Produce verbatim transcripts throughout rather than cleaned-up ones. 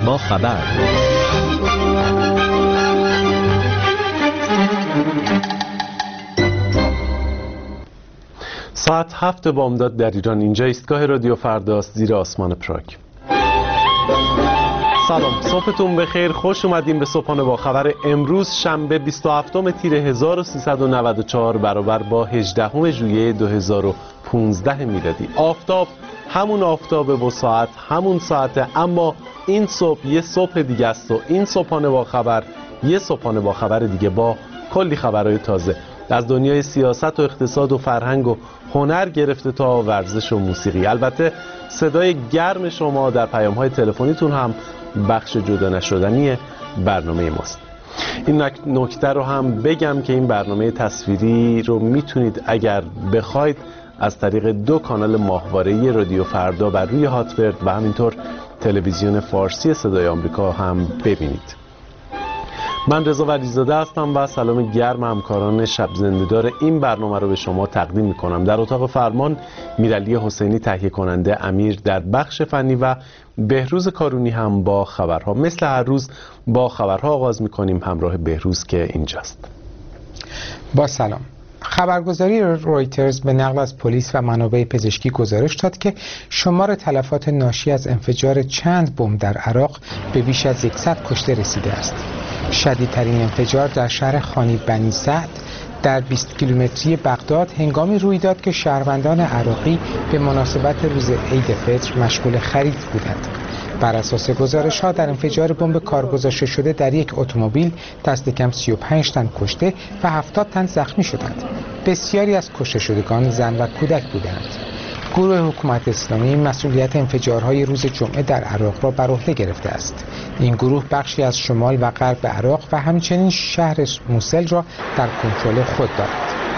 با خبر. ساعت هفت بامداد در ایران. اینجا ایستگاه رادیو فرداست زیر آسمان پراگ. سلام، صبحتون بخیر، خوش اومدیم به صبحانه با خبر. امروز شنبه بیست و هفتم تیر هزار و سیصد و نود و چهار برابر با هجدهم ژوئیه دو هزار و پانزده میلادی. آفتاب همون آفتابه و ساعت همون ساعته، اما این صبح یه صبح دیگه است و این صبحانه با خبر یه صبحانه با خبر دیگه با کلی خبرهای تازه از دنیای سیاست و اقتصاد و فرهنگ و هنر گرفته تا ورزش و موسیقی. البته صدای گرم شما در پیام‌های تلفنیتون هم بخش جدا نشدنی برنامه ماست. این نکته رو هم بگم که این برنامه تصویری رو میتونید اگر بخواید از طریق دو کانال ماهواره‌ای رادیو فردا بر روی هاتبرد و همینطور تلویزیون فارسی صدای آمریکا هم ببینید. من رضا ولیزاده هستم و سلام گرم همکاران شب زنده‌دار این برنامه رو به شما تقدیم می‌کنم. در اتاق فرمان میرعلی حسینی تهیه کننده، امیر در بخش فنی و بهروز کارونی هم با خبرها. مثل هر روز با خبرها آغاز می‌کنیم، همراه بهروز که اینجاست. با سلام. خبرگزاری رویترز به نقل از پلیس و منابع پزشکی گزارش داد که شمار تلفات ناشی از انفجار چند بمب در عراق به بیش از صد کشته رسیده است. شدیدترین انفجار در شهر خانی بنی سعد در بیست کیلومتری بغداد هنگامی روی داد که شهروندان عراقی به مناسبت روز عید فطر مشغول خرید بودند. بر اساس گزارش ها در انفجار بمب کار گذاشته شده در یک اتومبیل دست کم سی و پنج تن کشته و هفتاد تن زخمی شدند. بسیاری از کشته شدگان زن و کودک بودند. گروه حکومت اسلامی مسئولیت انفجارهای روز جمعه در عراق را بر عهده گرفته است. این گروه بخشی از شمال و غرب عراق و همچنین شهر موسل را در کنترل خود دارد.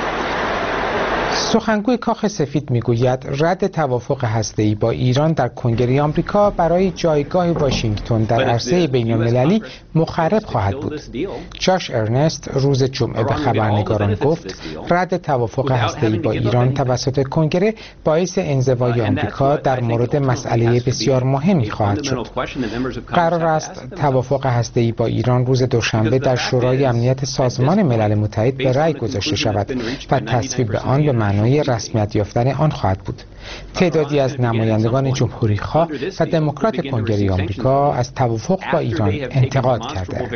سخنگوی کاخ سفید میگوید رد توافق هسته‌ای با ایران در کنگره آمریکا برای جایگاه واشنگتن در عرصه بین‌المللی مخرب خواهد بود. جاش ارنست روز جمعه به خبرنگاران گفت رد توافق هسته‌ای با ایران توسط کنگره باعث انزوای آمریکا در مورد مسئله بسیار مهمی خواهد شد. قرار است توافق هسته‌ای با ایران روز دوشنبه در شورای امنیت سازمان ملل متحد به رأی گذاشته شود و تصویب آن به معنای رسمیت یافتن آن خواهد بود. تعدادی از نمایندگان جمهوری‌خواه و دموکرات کنگره آمریکا از توافق با ایران انتقاد کردند.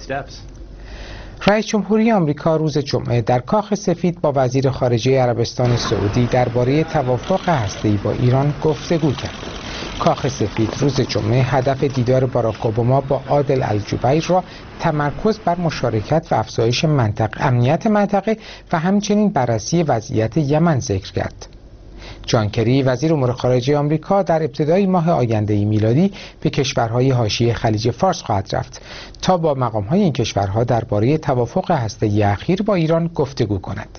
رئیس جمهوری آمریکا روز جمعه در کاخ سفید با وزیر خارجه عربستان سعودی درباره توافق هسته‌ای با ایران گفتگو کرد. کاخ سفید روز جمعه هدف دیدار باراک اوباما با عادل الجبیر را تمرکز بر مشارکت و افزایش منطقه امنیت منطقه و همچنین بررسی وضعیت یمن ذکر کرد. جان کری وزیر امور خارجه آمریکا در ابتدای ماه آینده میلادی به کشورهای حاشیه خلیج فارس خواهد رفت تا با مقام‌های این کشورها درباره توافق هسته‌ای اخیر با ایران گفتگو کند.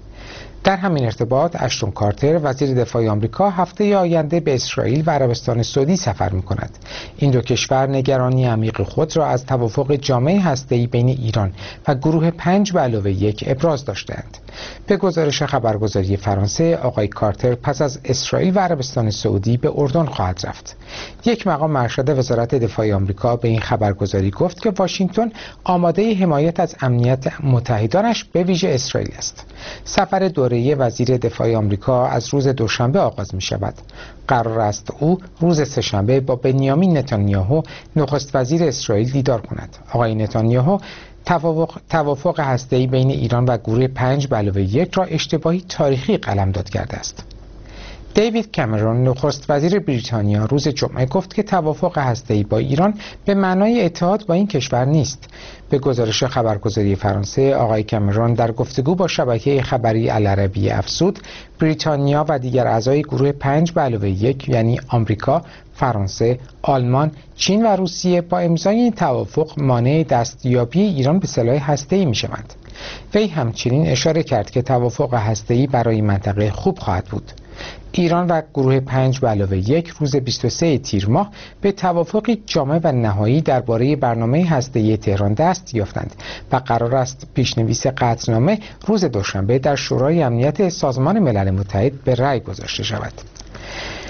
در همین ارتباط اشتون کارتر وزیر دفاع آمریکا هفته آینده به اسرائیل و عربستان سعودی سفر می‌کند. این دو کشور نگرانی عمیق خود را از توافق جامع هسته‌ای بین ایران و گروه پنج به علاوه یک ابراز داشتند. به گزارش خبرگزاری فرانسه آقای کارتر پس از اسرائیل و عربستان سعودی به اردن خواهد رفت. یک مقام ارشد وزارت دفاع آمریکا به این خبرگزاری گفت که واشنگتن آماده حمایت از امنیت متحدانش به ویژه اسرائیل است. سفر دوره وزیر دفاع آمریکا از روز دوشنبه آغاز می شود. قرار است او روز سه‌شنبه با بنیامین نتانیاهو نخست وزیر اسرائیل دیدار کند. آقای نتانیاهو توافق توافق هسته‌ای بین ایران و گروه پنج به علاوه یک را اشتباهی تاریخی قلمداد کرده است. دیوید کامرون نخست وزیر بریتانیا روز جمعه گفت که توافق هسته‌ای با ایران به معنای اتحاد با این کشور نیست. به گزارش خبرگزاری فرانسه آقای کامرون در گفتگو با شبکه خبری العربی افزود بریتانیا و دیگر اعضای گروه پنج به علاوه یک یعنی آمریکا، فرانسه، آلمان، چین و روسیه با امضای این توافق مانع دستیابی ایران به سلاح هسته‌ای می‌شوند. وی همچنین اشاره کرد که توافق هسته‌ای برای منطقه خوب خواهد بود. ایران و گروه پنج به علاوه یک روز بیست و سوم تیر ماه به توافقی جامع و نهایی درباره برنامه هسته‌ای تهران دست یافتند و قرار است پیشنویس قطعنامه روز دوشنبه در شورای امنیت سازمان ملل متحد به رأی گذاشته شود.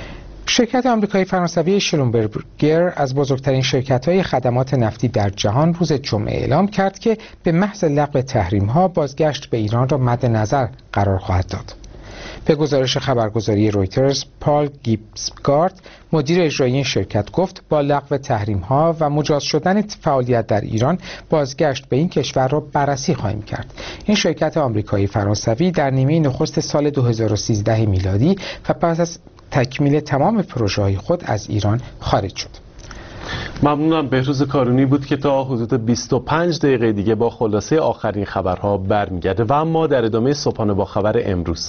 شرکت آمریکایی فرانسوی شلومبرگر از بزرگترین شرکت‌های خدمات نفتی در جهان روز جمعه اعلام کرد که به محض لغو تحریم‌ها بازگشت به ایران را مد نظر قرار خواهد داد. به گزارش خبرگزاری رویترز، پال گیبسگارد، مدیر اجرایی این شرکت گفت با لغو تحریم‌ها و مجاز شدن فعالیت در ایران بازگشت به این کشور را بررسی خواهیم کرد. این شرکت آمریکایی فرانسوی در نیمه نخست سال دو هزار و سیزده میلادی و پس از تکمیل تمام پروژه‌های خود از ایران خارج شد. ممنونم. بهروز کارونی بود که تا حدود بیست و پنج دقیقه دیگه با خلاصه آخرین خبرها برمیگرده و اما در ادامه صبحانه با خبر امروز.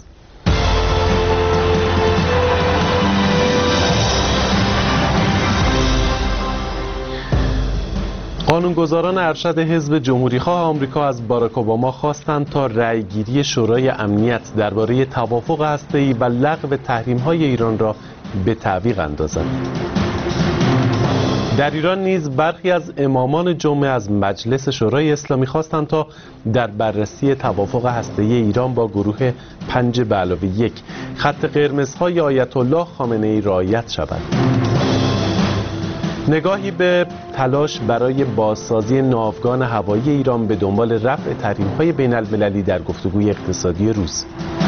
قانونگذاران ارشد حزب جمهوریخواه آمریکا از باراک اوباما خواستند تا رأیگیری شورای امنیت درباره توافق هسته‌ای و لغو تحریم‌های ایران را به تعویق اندازند. در ایران نیز برخی از امامان جمعه از مجلس شورای اسلامی خواستند تا در بررسی توافق هسته‌ای ایران با گروه پنج به علاوه یک خط قرمزهای آیت الله خامنه ای رعایت شود. نگاهی به تلاش برای بازسازی ناوگان هوایی ایران به دنبال رفع تحریم‌های بین المللی در گفتگوی اقتصادی روز.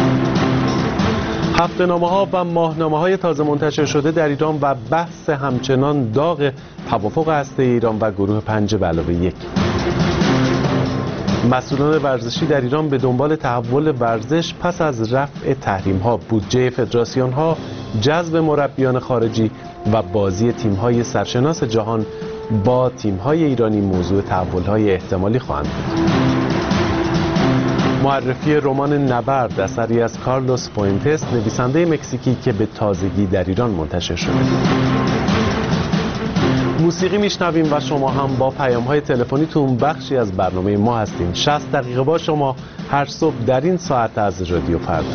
هفته‌نامه‌ها و ماهنامه‌های تازه منتشر شده در ایران و بحث همچنان داغ توافق هسته‌ای ایران و گروه پنج به علاوه یک. مسئولان ورزشی در ایران به دنبال تحول ورزش پس از رفع تحریم‌ها، بودجه فدراسیون‌ها، جذب مربیان خارجی و بازی تیم‌های سرشناس جهان با تیم‌های ایرانی موضوع تحول‌های احتمالی خواهند بود. معرفی رمان نبرد اثری از کارلوس فوئنتس، نویسنده مکزیکی که به تازگی در ایران منتشر شده. موسیقی میشنویم و شما هم با پیام‌های تلفنیتون بخشی از برنامه ما هستین. شصت دقیقه با شما هر صبح در این ساعت از رادیو فردا.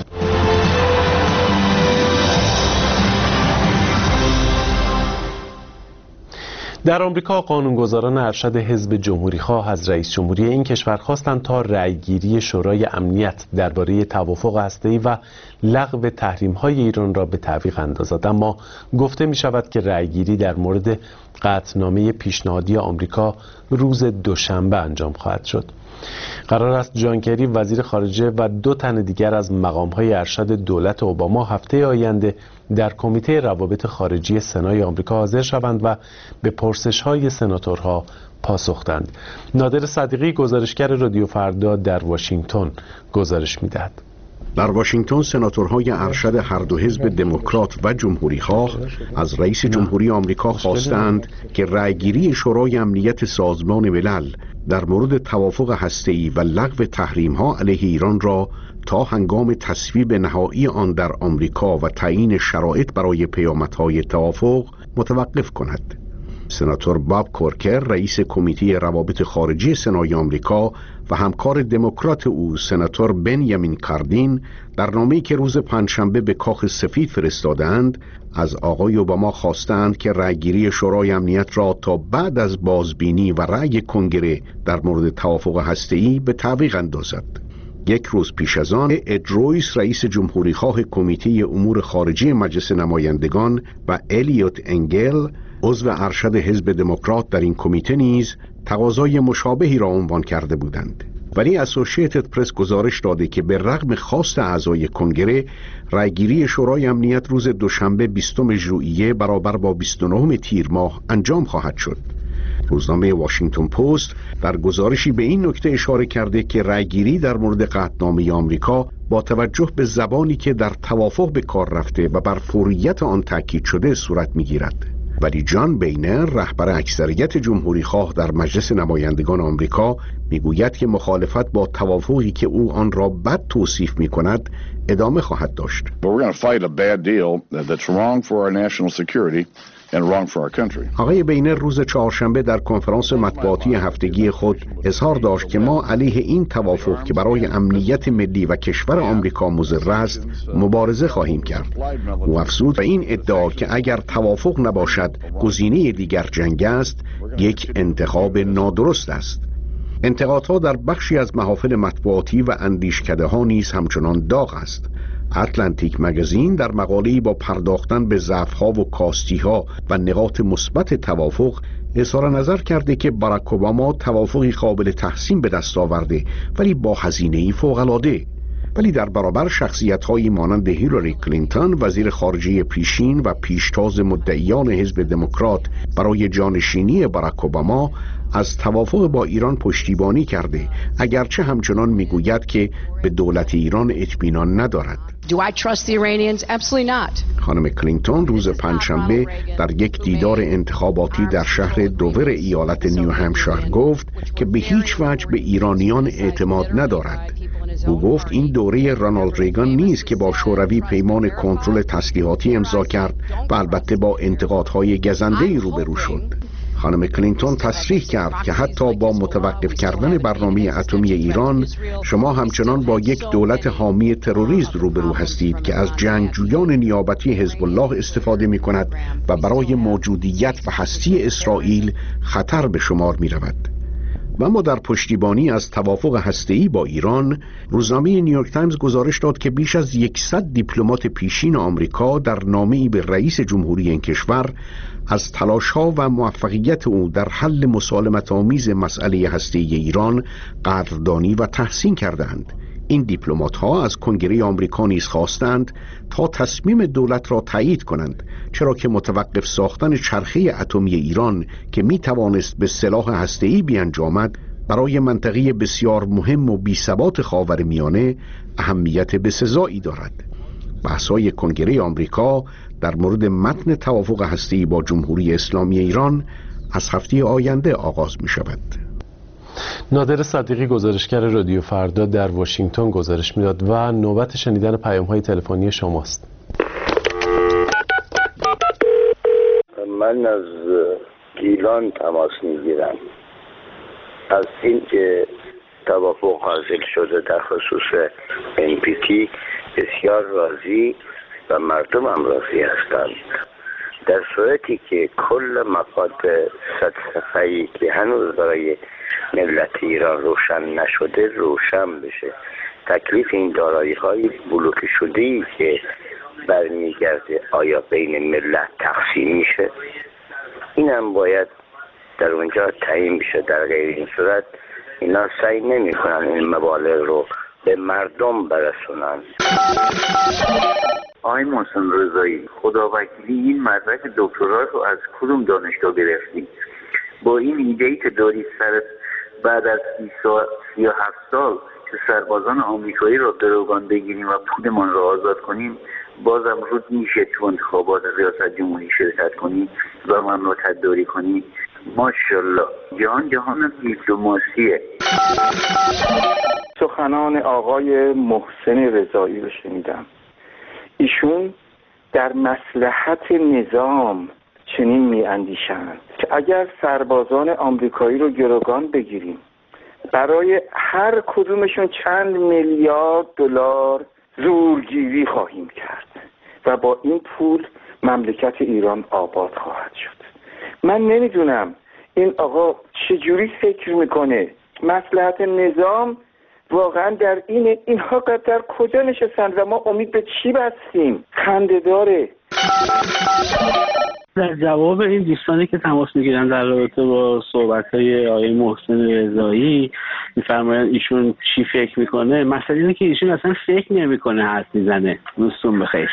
در آمریکا قانونگذاران ارشد حزب جمهوریخواه از رئیس جمهوری این کشور خواستند تا رأیگیری شورای امنیت درباره توافق هسته‌ای و لغو تحریم‌های ایران را به تعویق اندازد، اما گفته می شود که رأیگیری در مورد قطعنامه پیشنهادی آمریکا روز دوشنبه انجام خواهد شد. قرار است جان کری وزیر خارجه و دو تن دیگر از مقام‌های ارشد دولت اوباما هفته آینده در کمیته روابط خارجی سنای آمریکا حاضر شوند و به پرسش‌های سناتورها پاسخ دهند. نادر صدیقی گزارشگر رادیو فردا در واشنگتن گزارش می‌دهد. در واشنگتن سناتورهای ارشد هر دو حزب دموکرات و جمهوری‌خواه از رئیس جمهوری آمریکا خواستند که رأیگیری شورای امنیت سازمان ملل در مورد توافق هسته‌ای و لغو تحریم‌ها علیه ایران را تا هنگام تصویب نهایی آن در آمریکا و تعیین شرایط برای پیامدهای توافق متوقف کند. سناتور باب کورکر رئیس کمیته روابط خارجی سنای آمریکا و همکار دموکرات او سناتور بنیامین کاردین در نامه‌ای که روز پنجشنبه به کاخ سفید فرستادند از آقای اوباما خواستند که رأیگیری شورای امنیت را تا بعد از بازبینی و رأی کنگره در مورد توافق هسته‌ای به تعویق اندازد. یک روز پیش از آن اد رویس رئیس جمهوریخواه کمیته امور خارجی مجلس نمایندگان و الیوت انگل عضو ارشد حزب دموکرات در این کمیته نیز تقاضای مشابهی را عنوان کرده بودند. ولی اسوسییتد پرس گزارش داده که به رغم خواست اعضای کنگره رأیگیری شورای امنیت روز دوشنبه بیستم ژوئیه برابر با بیست و نهم تیر ماه انجام خواهد شد. روزنامه واشنگتن پست در گزارشی به این نکته اشاره کرده که رأیگیری در مورد قطعنامه آمریکا با توجه به زبانی که در توافق به کار رفته و بر فوریت آن تاکید شده صورت می‌گیرد. ولی جان بینر رهبر اکثریت جمهوریخواه در مجلس نمایندگان آمریکا میگوید که مخالفت با توافقی که او آن را بد توصیف می‌کند ادامه خواهد داشت. آقای بینر روز چهارشنبه در کنفرانس مطبوعاتی هفتگی خود اظهار داشت که ما علیه این توافق که برای امنیت ملی و کشور آمریکا مضر است مبارزه خواهیم کرد. او افزود و این ادعا که اگر توافق نباشد گزینه دیگر جنگ است یک انتخاب نادرست است. انتقادها در بخشی از محافل مطبوعاتی و اندیشکده ها نیز همچنان داغ است. اتلانتیک مگزین در مقاله‌ای با پرداختن به ضعف‌ها و کاستی‌ها و نقاط مثبت توافق اظهار نظر کرده که باراک اوباما توافقی قابل تحسین به دست آورده ولی با هزینه‌ای فوق‌العاده. ولی در برابر شخصیت‌هایی مانند هیلاری کلینتون وزیر خارجه پیشین و پیشتاز مدعیان حزب دموکرات برای جانشینی باراک اوباما از توافق با ایران پشتیبانی کرده، اگرچه همچنان میگوید که به دولت ایران اطمینان ندارد. Do I trust the Iranians? Absolutely not. خانم کلینتون روز پنجشنبه در یک دیدار انتخاباتی در شهر دوور ایالت نیو همشایر گفت که به هیچ وجه به ایرانیان اعتماد ندارد. او گفت این دوره رونالد ریگان نیست که با شوروی پیمان کنترل تسلیحاتی امضا کرد و البته با انتقادهای گزنده‌ای روبرو شد. خانم کلینتون تصریح کرد که حتی با متوقف کردن برنامه اتمی ایران، شما همچنان با یک دولت حامی تروریست روبرو هستید که از جنگجویان نیابتی حزب الله استفاده می کند و برای موجودیت و هستی اسرائیل خطر به شمار می رود. و اما در پشتیبانی از توافق هسته‌ای با ایران، روزنامه نیویورک تایمز گزارش داد که بیش از صد دیپلمات پیشین آمریکا در نامه‌ای به رئیس جمهوری این کشور از تلاش‌ها و موفقیت او در حل مسالمت‌آمیز مسئله هسته‌ای ایران قدردانی و تحسین کردند. این دیپلمات‌ها از کنگره آمریکا نیز خواستند تا تصمیم دولت را تایید کنند، چرا که متوقف ساختن چرخه اتمی ایران که می‌توانست به سلاح هسته‌ای بیانجامد برای منطقه بسیار مهم و بی‌ثبات خاورمیانه اهمیت بسزایی دارد. بحث‌های کنگره آمریکا در مورد متن توافق هسته‌ای با جمهوری اسلامی ایران از هفته آینده آغاز می‌شود. نادر صدیقی گزارشگر رادیو فردا در واشنگتن گزارش میداد و نوبت شنیدن پیام‌های تلفنی شماست. من از گیلان تماس میگیرم. از اینکه توافق حاصل شده در خصوص ان پی تی بسیار راضی و مردم هم راضی هستند. در صورتی که کل مفاد صد صفحه‌ای که هنوز برای ملت ایران روشن نشده روشن بشه، تکلیف این دارایی‌های بلوکه شده‌ای که برمیگرده آیا بین ملت تقسیم میشه، این هم باید در اونجا تعیین بشه. در غیر این صورت اینا سعی نمی‌کنن این مبالغ رو به مردم برسونن. آقای محسن رضایی، خداوکیلی این مدرک دکترا رو از کدوم دانشگاه گرفتی؟ با این ایده‌ای که داری سرت بعد از سی و هفت سال که سربازان آمریکایی را گروگان بگیریم و پولمان را آزاد کنیم، بازم رود میشه تو انتخابات ریاست جمهوری شرکت کنی و مملکت داری کنی؟ ماشاءالله، جهان جهان دیپلماسیه. سخنان آقای محسن رضایی رو شنیدم. ایشون در مصلحت نظام چنین می اندیشند که اگر سربازان آمریکایی رو گروگان بگیریم، برای هر کدومشون چند میلیارد دلار زورگیری خواهیم کرد و با این پول مملکت ایران آباد خواهد شد. من نمیدونم این آقا چجوری فکر میکنه. مصلحت نظام واقعا در اینه. اینها در کجا نشستند و ما امید به چی بستیم؟ خنده داره. در جواب این دوستانی که تماس میگیرن در رابطه با صحبت‌های آقای محسن رضایی، می‌فرمایند ایشون چی فکر میکنه. مسئله اینه که ایشون اصلا فکر نمیکنه، حرف میزنه. روزتون بخیر.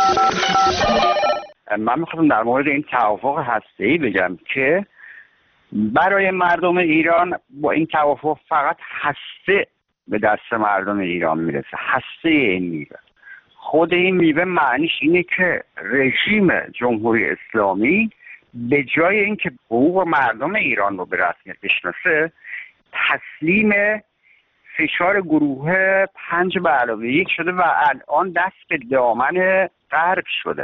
من میخواستم در مورد این توافق هسته‌ای بگم که برای مردم ایران با این توافق فقط هسته به دست مردم ایران میرسه. هسته این میوه. خود این میوه معنیش اینه که رژیم جمهوری اسلامی به جای اینکه حقوق مردم ایران رو به رسمیت بشناسه، تسلیم فشار گروه پنج به علاوه یک شده و الان دست به دامن غرب شده.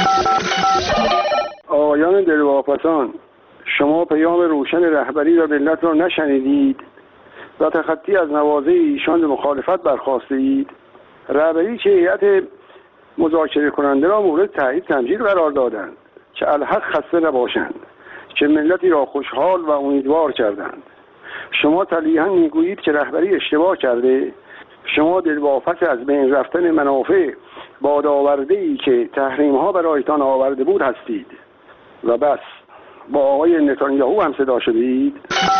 آقایان دلواپسان، شما پیام روشن رهبری و ملت را نشنیدید و تخطی از نوازه ایشان به مخالفت برخاسته اید. رهبری که هیئت مذاکره کننده را مورد تایید تمجید قرار دادند که الحق خسته نباشند، که ملتی را خوشحال و امیدوار کردند. شما تلیحا میگویید که رهبری اشتباه کرده. شما دلواپس از بین رفتن منافع با داورده‌ای که تحریم‌ها برایتان آورده بود هستید و بس. با آقای نتانیاهو هم صدا شدید؟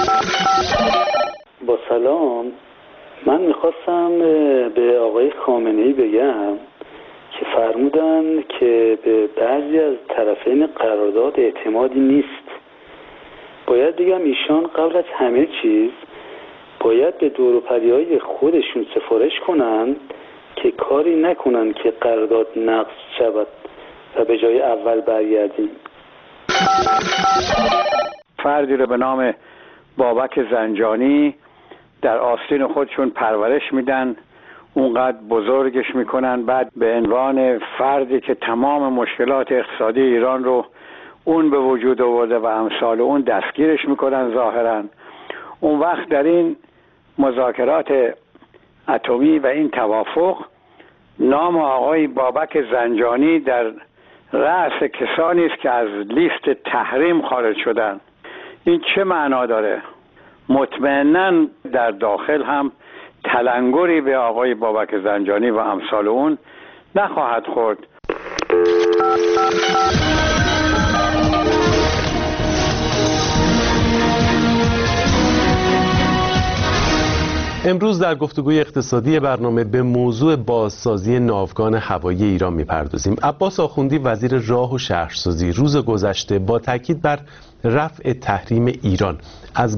با سلام، من میخواستم به آقای خامنه‌ای بگم که فرمودن که به بعضی از طرفین قرارداد اعتمادی نیست. باید بگم ایشان قبل از همه چیز باید به دور و پریای خودشون سفارش کنن که کاری نکنن که قرارداد نقض شود و به جای اول برگردیم. فردی رو به نام بابک زنجانی در آستین خودشون پرورش میدن، اونقدر بزرگش میکنن، بعد به عنوان فردی که تمام مشکلات اقتصادی ایران رو اون به وجود آورده و امثال اون دستگیرش میکنن ظاهرا. اون وقت در این مذاکرات اتمی و این توافق نام آقای بابک زنجانی در رأس کسانی است که از لیست تحریم خارج شدن. این چه معنا داره؟ مطمئناً در داخل هم تلنگری به آقای بابک زنجانی و امثال اون نخواهد خورد. امروز در گفتگوی اقتصادی برنامه به موضوع بازسازی ناوگان هوایی ایران می‌پردازیم. عباس آخوندی وزیر راه و شهرسازی روز گذشته با تاکید بر رفع تحریم ایران از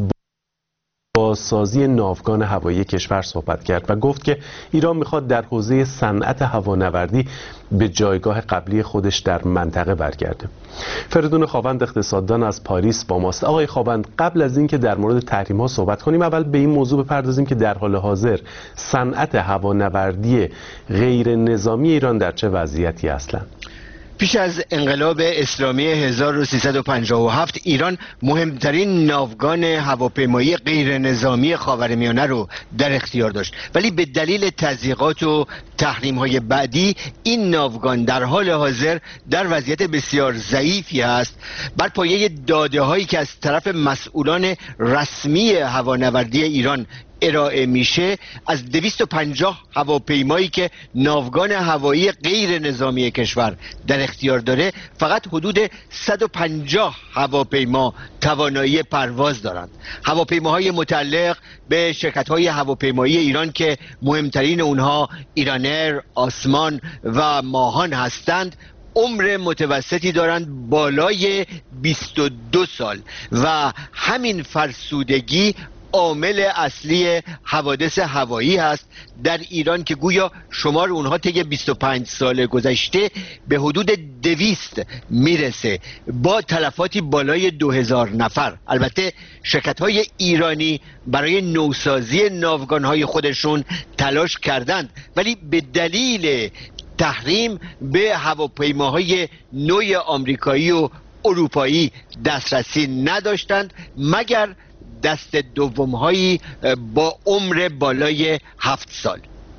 بازسازی ناوگان هوایی کشور صحبت کرد و گفت که ایران میخواد در حوزه صنعت هوانوردی به جایگاه قبلی خودش در منطقه برگرده. فریدون خاوند اقتصاددان از پاریس با ماست. آقای خاوند، قبل از اینکه در مورد تحریم ها صحبت کنیم اول به این موضوع بپردازیم که در حال حاضر صنعت هوانوردی غیر نظامی ایران در چه وضعیتی اصلا؟ پیش از انقلاب اسلامی هزار و سیصد و پنجاه و هفت ایران مهمترین ناوگان هواپیمایی غیر نظامی خاورمیانه رو در اختیار داشت، ولی به دلیل تضییقات و تحریم های بعدی این ناوگان در حال حاضر در وضعیت بسیار ضعیفی است. بر پایه داده هایی که از طرف مسئولان رسمی هوانوردی ایران ارائه میشه، از دویست و پنجاه هواپیمایی که ناوگان هوایی غیر نظامی کشور در اختیار داره فقط حدود صد و پنجاه هواپیما توانایی پرواز دارند. هواپیماهای متعلق به شرکت‌های هواپیمایی ایران که مهمترین اونها ایرانر، آسمان و ماهان هستند عمر متوسطی دارند بالای بیست و دو سال و همین فرسودگی عامل اصلی حوادث هوایی هست در ایران که گویا شمار اونها طی بیست و پنج سال گذشته به حدود دویست میرسه با تلفاتی بالای دو هزار نفر. البته شرکت‌های ایرانی برای نوسازی ناوگان‌های خودشون تلاش کردند، ولی به دلیل تحریم به هواپیماهای نوع آمریکایی و اروپایی دسترسی نداشتند مگر دست دوم‌هایی با عمر بالای هفت سال.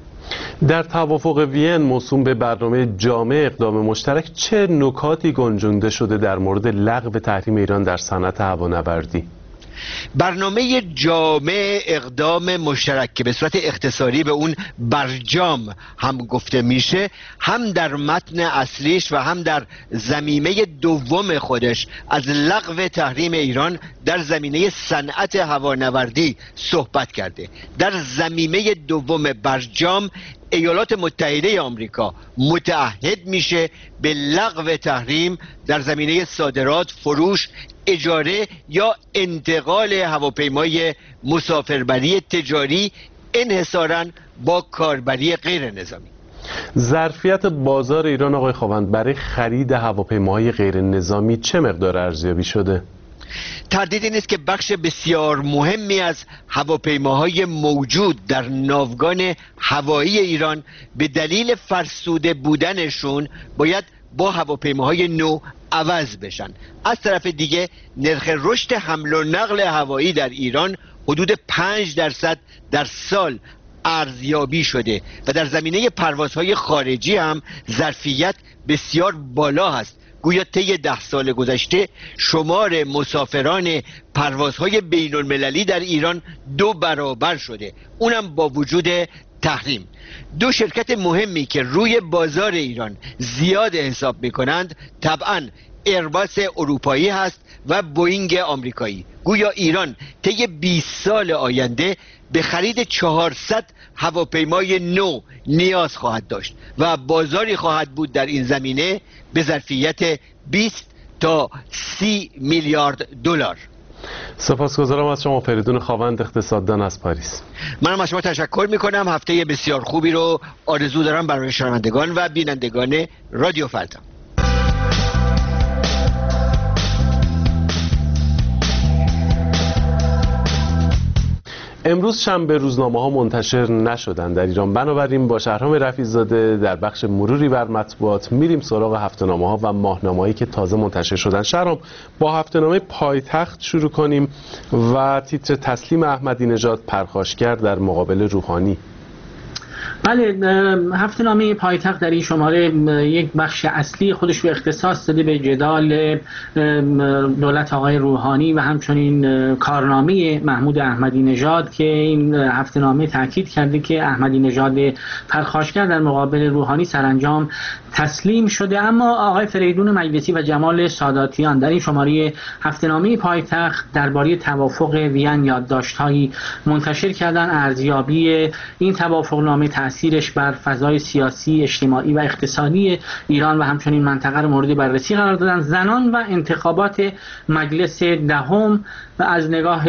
در توافق وین موسوم به برنامه جامع اقدام مشترک چه نکاتی گنجونده شده در مورد لغو تحریم ایران در صنعت هوانوردی؟ برنامه جامع اقدام مشترک که به صورت اختصاری به اون برجام هم گفته میشه، هم در متن اصلیش و هم در ضمیمه دوم خودش از لغو تحریم ایران در زمینه صنعت هوانوردی صحبت کرده. در ضمیمه دوم برجام ایالات متحده آمریکا متعهد میشه به لغو تحریم در زمینه صادرات، فروش، اجاره یا انتقال هواپیمای مسافربری تجاری انحصاراً با کاربری غیر نظامی. ظرفیت بازار ایران آقای خاوند برای خرید هواپیماهای غیر نظامی چه مقدار ارزیابی شده؟ تردیدی نیست که بخش بسیار مهمی از هواپیماهای موجود در ناوگان هوایی ایران به دلیل فرسوده بودنشون باید با هواپیماهای نو عوض بشن. از طرف دیگه نرخ رشد حمل و نقل هوایی در ایران حدود پنج درصد در سال ارزیابی شده و در زمینه پروازهای خارجی هم ظرفیت بسیار بالا هست. گویا طی ده سال گذشته شمار مسافران پروازهای بین المللی در ایران دو برابر شده، اونم با وجود تحریم. دو شرکت مهمی که روی بازار ایران زیاد حساب میکنند طبعاً ایرباس اروپایی هست و بوئینگ آمریکایی. گویا ایران طی بیست سال آینده به خرید چهارصد هواپیمای نو نیاز خواهد داشت و بازاری خواهد بود در این زمینه به ظرفیت بیست تا سی میلیارد دلار. سپاسگزارم از شما فریدون خاوند، اقتصاددان از پاریس. منم از شما تشکر میکنم. هفته بسیار خوبی رو آرزو دارم برای شنوندگان و بینندگان رادیو فردا. امروز شنبه روزنامه ها منتشر نشدن در ایران، بنابراین با شهرام رفیع‌زاده در بخش مروری بر مطبوعات میریم سراغ هفته‌نامه ها و ماهنامه‌هایی که تازه منتشر شدن. شهرام، با هفته‌نامه پایتخت شروع کنیم و تیتر تسلیم احمدی نژاد پرخاشگر در مقابل روحانی. بله، هفته‌نامه پایتخت در این شماره یک بخش اصلی خودش رو اختصاص داده به جدال دولت آقای روحانی و همچنین کارنامه محمود احمدی نژاد که این هفته‌نامه تاکید کرده که احمدی نژاد پرخاشگر در مقابل روحانی سرانجام تسلیم شده. اما آقای فریدون مجلسی و جمال ساداتیان در این شماره هفته‌نامه پایتخت درباره توافق وین یادداشت‌هایی منتشر کردن. ارزیابی این توافقنامه تأثیرش بر فضای سیاسی، اجتماعی و اقتصادی ایران و همچنین منطقه را مورد بررسی قرار دادن. زنان و انتخابات مجلس دهم و از نگاه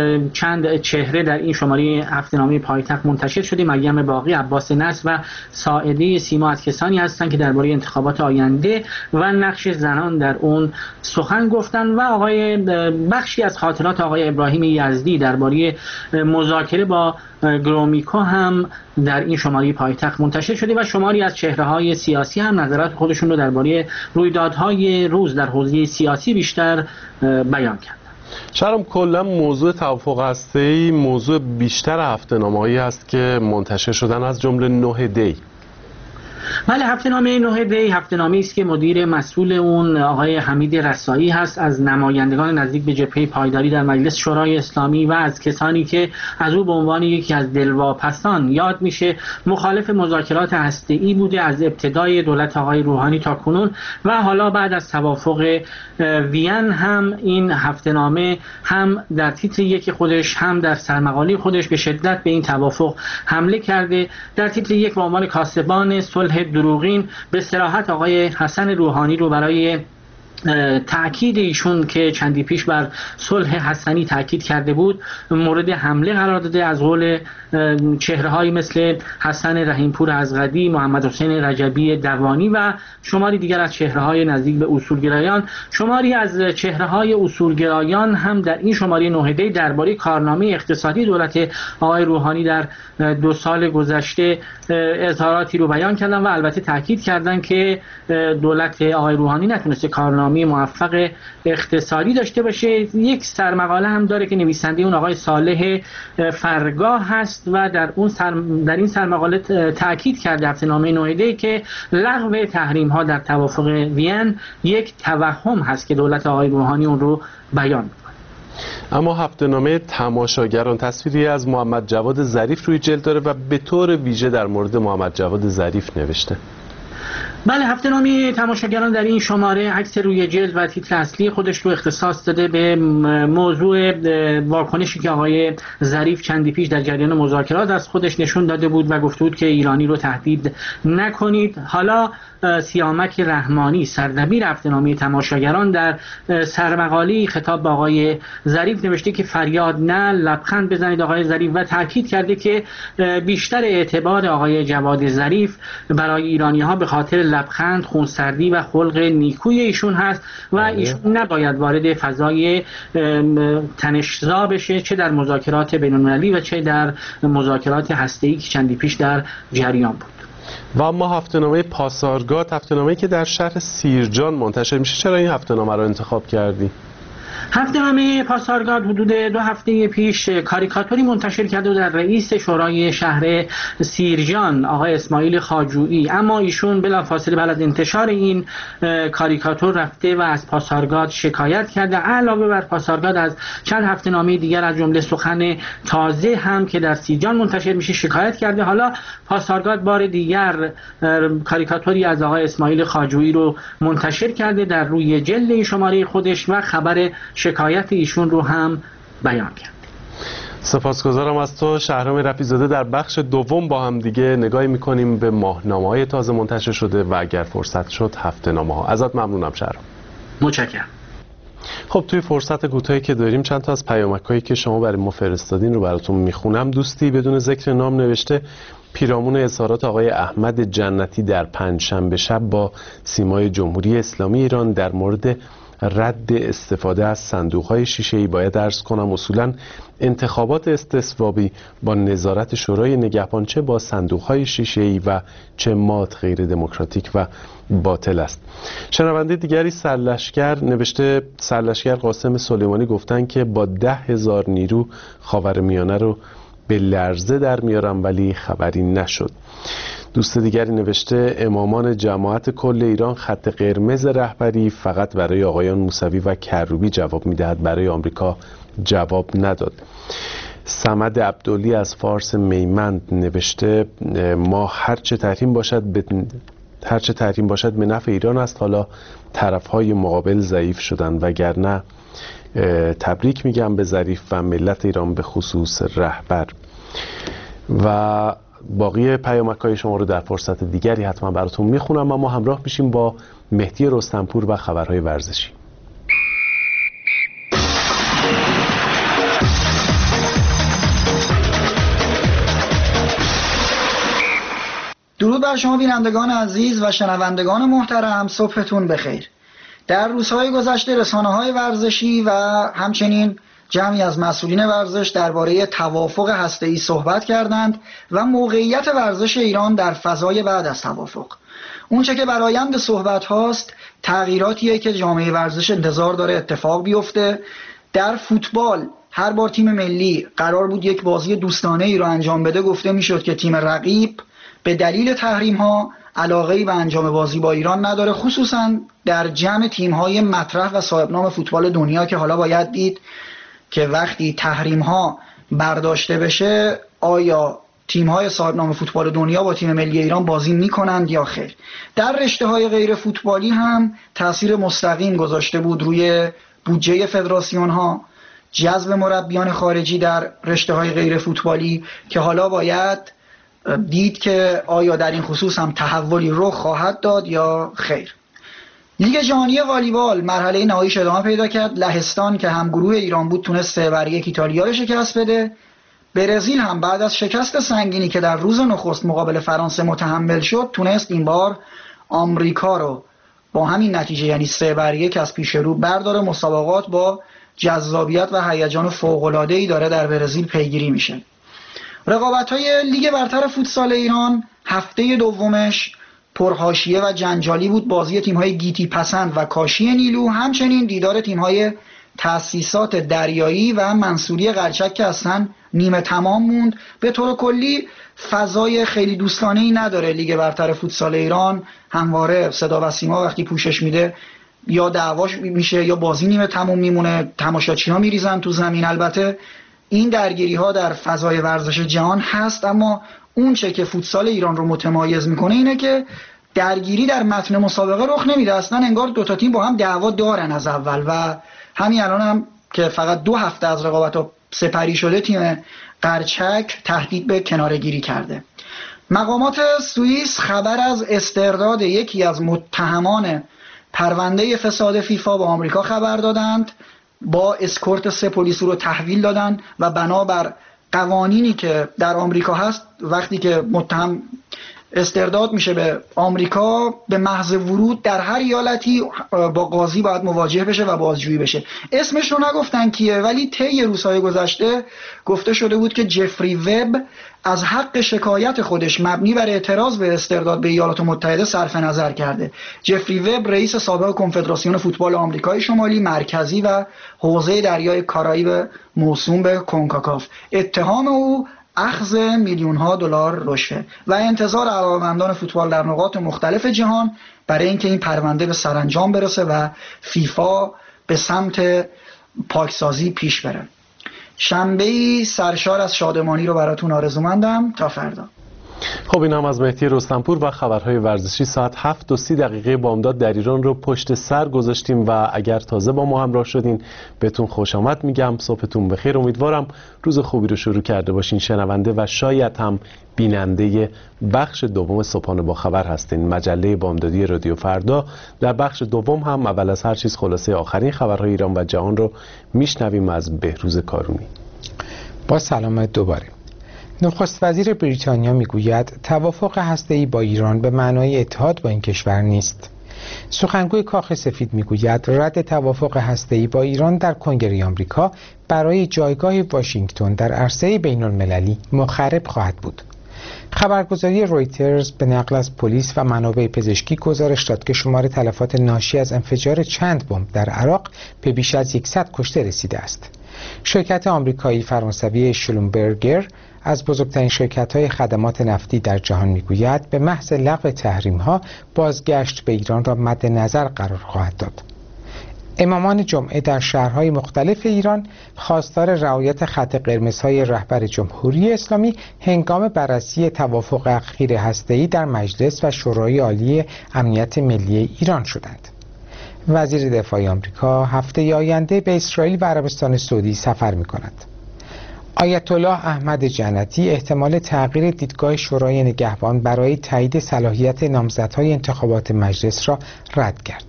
چند چهره در این شماره هفته‌نامه پایتخت منتشر شده. مریم باقی، عباس نصر و ساعده سیما از کسانی هستند که درباره انتخابات آینده و نقش زنان در اون سخن گفتن و آقای بخشی از خاطرات آقای ابراهیم یزدی درباره مذاکره با گرومیکو هم در این شماره پایتخت منتشر شده و شماری از چهره‌های سیاسی هم نظرات خودشون رو درباره رویدادهای روز در حوزه سیاسی بیشتر بیان کردن. شهرام، کلا موضوع توافق هسته‌ای موضوع بیشتر هفته‌نامه‌هایی هست که منتشر شدن، از جمله نه دی. بله، هفته‌نامه نه دی هفته‌نامه‌ای است که مدیر مسئول اون آقای حمید رسایی هست، از نمایندگان نزدیک به جبهه پایداری در مجلس شورای اسلامی و از کسانی که از او به عنوان یکی از دلواپسان یاد میشه مخالف مذاکرات هسته‌ای بوده از ابتدای دولت آقای روحانی تا کنون و حالا بعد از توافق وین هم این هفته‌نامه هم در تیتر یک خودش هم در سرمقاله خودش به شدت به این توافق حمله کرده. در تیتر یک به عنوان کاسبان صلح دروغین به صراحت آقای حسن روحانی رو برای تأکید ایشون که چندی پیش بر صلح حسنی تأکید کرده بود مورد حمله قرار داده. از قول چهره‌هایی مثل حسن رحیمپور ازغدی، محمد حسین رجبی دوانی و شماری دیگر از چهره‌های نزدیک به اصولگرایان. شماری از چهره‌های اصولگرایان هم در این شماره نه دی درباره کارنامه اقتصادی دولت آقای روحانی در دو سال گذشته اظهاراتی رو بیان کردن و البته تأکید کردن که دولت آقای روحانی نتونسته کارنامه موفق اقتصادی داشته باشه. یک سرمقاله هم داره که نویسنده اون آقای صالح فرگاه هست و در اون سر در این سرمقاله تأکید کرده هفته‌نامه نه دی که لغو تحریم ها در توافق وین یک توهم هست که دولت آقای روحانی اون رو بیان می‌کنه. اما هفته‌نامه تماشاگران تصویری از محمد جواد ظریف روی جلد داره و به طور ویژه در مورد محمد جواد ظریف نوشته. بله، هفته‌نامه تماشاگران در این شماره عکس روی جلد و تیتر اصلی خودش رو اختصاص داده به موضوع واکنشی که آقای ظریف چندی پیش در جریان مذاکرات از خودش نشون داده بود و گفته بود که ایرانی رو تهدید نکنید. حالا سیامک رحمانی سردبیر هفته‌نامه تماشاگران در سرمقاله خطاب به آقای ظریف نوشته که فریاد نه، لبخند بزنید آقای ظریف و تاکید کرده که بیشتر اعتبار آقای جواد ظریف برای ایرانی‌ها به خاطر لبخند، خونسردی و خلق نیکوی ایشون هست و ایشون نباید وارد فضای تنش‌زا بشه، چه در مذاکرات بین‌المللی و چه در مذاکرات هسته‌ای که چندی پیش در جریان بود. و اما هفته‌نامه پاسارگاد، هفته‌نامه‌ای که در شهر سیرجان منتشر میشه، چرا این هفته‌نامه رو انتخاب کردی؟ هفته‌نامه پاسارگاد حدود دو هفته پیش کاریکاتوری منتشر کرده بود در رئیس شورای شهر سیرجان آقای اسماعیل خاجویی، اما ایشون بلافاصله بعد از انتشار این کاریکاتور رفته و از پاسارگاد شکایت کرده. علاوه بر پاسارگاد از چند هفته‌نامه دیگر از جمله سخن تازه هم که در سیرجان منتشر میشه شکایت کرده. حالا پاسارگاد بار دیگر کاریکاتوری از آقای اسماعیل خاجویی رو منتشر کرده در روی جلد شماره خودش و خبر شکایت ایشون رو هم بیان کرد. سپاسگزارم از تو شهرام رفیع‌زاده. در بخش دوم با هم دیگه نگاهی میکنیم به ماهنامه‌های تازه منتشر شده و اگر فرصت شد هفته‌نامه‌ها. ازت ممنونم شهرام. متشکرم. خب توی فرصت کوتاهی که داریم چند تا از پیامک‌هایی که شما برای ما فرستادین رو براتون میخونم. دوستی بدون ذکر نام نوشته پیرامون اظهارات آقای احمد جنتی در پنجشنبه شب با سیمای جمهوری اسلامی ایران در مورد رد استفاده از صندوق‌های شیشه‌ای باید عرض کنم اصولاً انتخابات استصوابی با نظارت شورای نگهبان چه با صندوق‌های شیشه‌ای و چه مات غیر دموکراتیک و باطل است. شنونده دیگری سرلشکر نوشته سرلشکر قاسم سلیمانی گفتن که با ده هزار نیرو خاورمیانه رو به لرزه در میارم ولی خبری نشد. دوست دیگری نوشته امامان جماعت کل ایران خط قرمز رهبری فقط برای آقایان موسوی و کروبی جواب میدهد، برای آمریکا جواب نداد. صمد عبدالی از فارس میمند نوشته ما هرچه تحریم باشد به هرچه تحریم باشد به نفع ایران است، حالا طرفهای مقابل ضعیف شدند وگرنه تبریک میگم به ظریف و ملت ایران به خصوص رهبر. و باقی پیامک‌های شما رو در فرصت دیگری حتما براتون میخونم، اما همراه میشیم با مهدی رستمپور و خبرهای ورزشی. درود بر شما بینندگان عزیز و شنوندگان محترم، صبحتون بخیر. در روزهای گذشته رسانه‌های ورزشی و همچنین جمعی از مسئولین ورزش درباره توافق هسته‌ای صحبت کردند و موقعیت ورزش ایران در فضای بعد از توافق. اونچه که برآیند صحبت هاست تغییراتیه که جامعه ورزش انتظار داره اتفاق بیفته. در فوتبال هر بار تیم ملی قرار بود یک بازی دوستانه ای رو انجام بده، گفته میشد که تیم رقیب به دلیل تحریم ها علاقه‌ای به انجام بازی با ایران نداره، خصوصا در جمع تیم‌های مطرح و صاحب نام فوتبال دنیا که حالا باید دید که وقتی تحریم ها برداشته بشه آیا تیم‌های صاحب نام فوتبال دنیا با تیم ملی ایران بازی می‌کنند یا خیر. در رشته‌های غیر فوتبالی هم تأثیر مستقیم گذاشته بود روی بودجه فدراسیون‌ها، جذب مربیان خارجی در رشته‌های غیر فوتبالی که حالا باید دید که آیا در این خصوص هم تحولی رخ خواهد داد یا خیر. لیگ جهانی والیبال مرحله نهاییش ادامه پیدا کرد. لهستان که هم گروه ایران بود تونست سه بر یک ایتالیا رو شکست بده. برزیل هم بعد از شکست سنگینی که در روز نخست مقابل فرانسه متحمل شد تونست این بار آمریکا رو با همین نتیجه یعنی سه بر یک از پیش رو برداره. مسابقات با جذابیت و هیجان فوق‌العاده‌ای داره در برزیل پیگیری میشه. رقابت‌های لیگ برتر فوتسال ایران هفته دومش پرحاشیه و جنجالی بود. بازی تیم‌های گیتی پسند و کاشی نیلو، همچنین دیدار تیم‌های تأسیسات دریایی و منصوری قرچک که اصلا نیمه تمام موند. به طور کلی فضای خیلی دوستانه‌ای نداره لیگ برتر فوتسال ایران. همواره صدا و سیما وقتی پوشش میده یا دعواش میشه یا بازی نیمه تمام میمونه، تماشاچی‌ها میریزن تو زمین. البته این درگیری‌ها در فضای ورزش جهان هست، اما اون چه که فوتسال ایران رو متمایز میکنه اینه که درگیری در متن مسابقه رخ نمیده. اصلا انگار دو تا تیم با هم دعوا دارن از اول و همین الان هم که فقط دو هفته از رقابت‌ها سپری شده تیم قرچک تهدید به کناره‌گیری کرده. مقامات سوئیس خبر از استرداد یکی از متهمان پرونده فساد فیفا با آمریکا خبر دادند. با اسکورت سه پلیس رو تحویل دادن و بنابر قوانینی که در آمریکا هست وقتی که متهم استرداد میشه به آمریکا، به محض ورود در هر ایالتی با قاضی باید مواجه بشه و بازجویی بشه. اسمش رو نگفتن کیه، ولی طی روزهای گذشته گفته شده بود که جفری وب از حق شکایت خودش مبنی بر اعتراض به استرداد به ایالات متحده صرف نظر کرده. جفری وب رئیس سابق کنفدراسیون فوتبال آمریکای شمالی، مرکزی و حوزه دریای کارائیب موسوم به کنکاکاف. اتهام او اخذ میلیون ها دلار رشوه و انتظار علاقه‌مندان فوتبال در نقاط مختلف جهان برای اینکه این پرونده به سرانجام برسه و فیفا به سمت پاکسازی پیش بره. شنبه‌ای سرشار از شادمانی رو براتون آرزومندم. تا فردا. خب این هم از مهدی رستمپور و خبرهای ورزشی. ساعت هفت و سی دقیقه بامداد در ایران رو پشت سر گذاشتیم و اگر تازه با ما همراه شدین بهتون خوش آمد میگم. صبحتون بخیر. امیدوارم روز خوبی رو شروع کرده باشین. شنونده و شاید هم بیننده بخش دوم صبحانه با خبر هستین، مجله بامدادی رادیو فردا. در بخش دوم هم اول از هر چیز خلاصه آخرین خبرهای ایران و جهان رو میشنویم از بهروز کارونی. با سلام دوباره. نخست وزیر بریتانیا میگوید توافق هسته‌ای با ایران به معنای اتحاد با این کشور نیست. سخنگوی کاخ سفید میگوید رد توافق هسته‌ای با ایران در کنگره آمریکا برای جایگاه واشنگتن در عرصه بین المللی مخرب خواهد بود. خبرگزاری رویترز به نقل از پلیس و منابع پزشکی گزارش داد که شمار تلفات ناشی از انفجار چند بمب در عراق به بیش از صد کشته رسیده است. شرکت آمریکایی فرانسوی شلومبرگر از بزرگترین شرکت‌های خدمات نفتی در جهان میگوید به محض لغو تحریم‌ها بازگشت به ایران را مد نظر قرار خواهد داد. امامان جمعه در شهرهای مختلف ایران خواستار رعایت خط قرمزهای رهبر جمهوری اسلامی هنگام بررسی توافق اخیر هسته‌ای در مجلس و شورای عالی امنیت ملی ایران شدند. وزیر دفاع آمریکا هفته آینده به اسرائیل و عربستان سعودی سفر می‌کند. آیت الله احمد جنتی احتمال تغییر دیدگاه شورای نگهبان برای تایید صلاحیت نامزدهای انتخابات مجلس را رد کرد.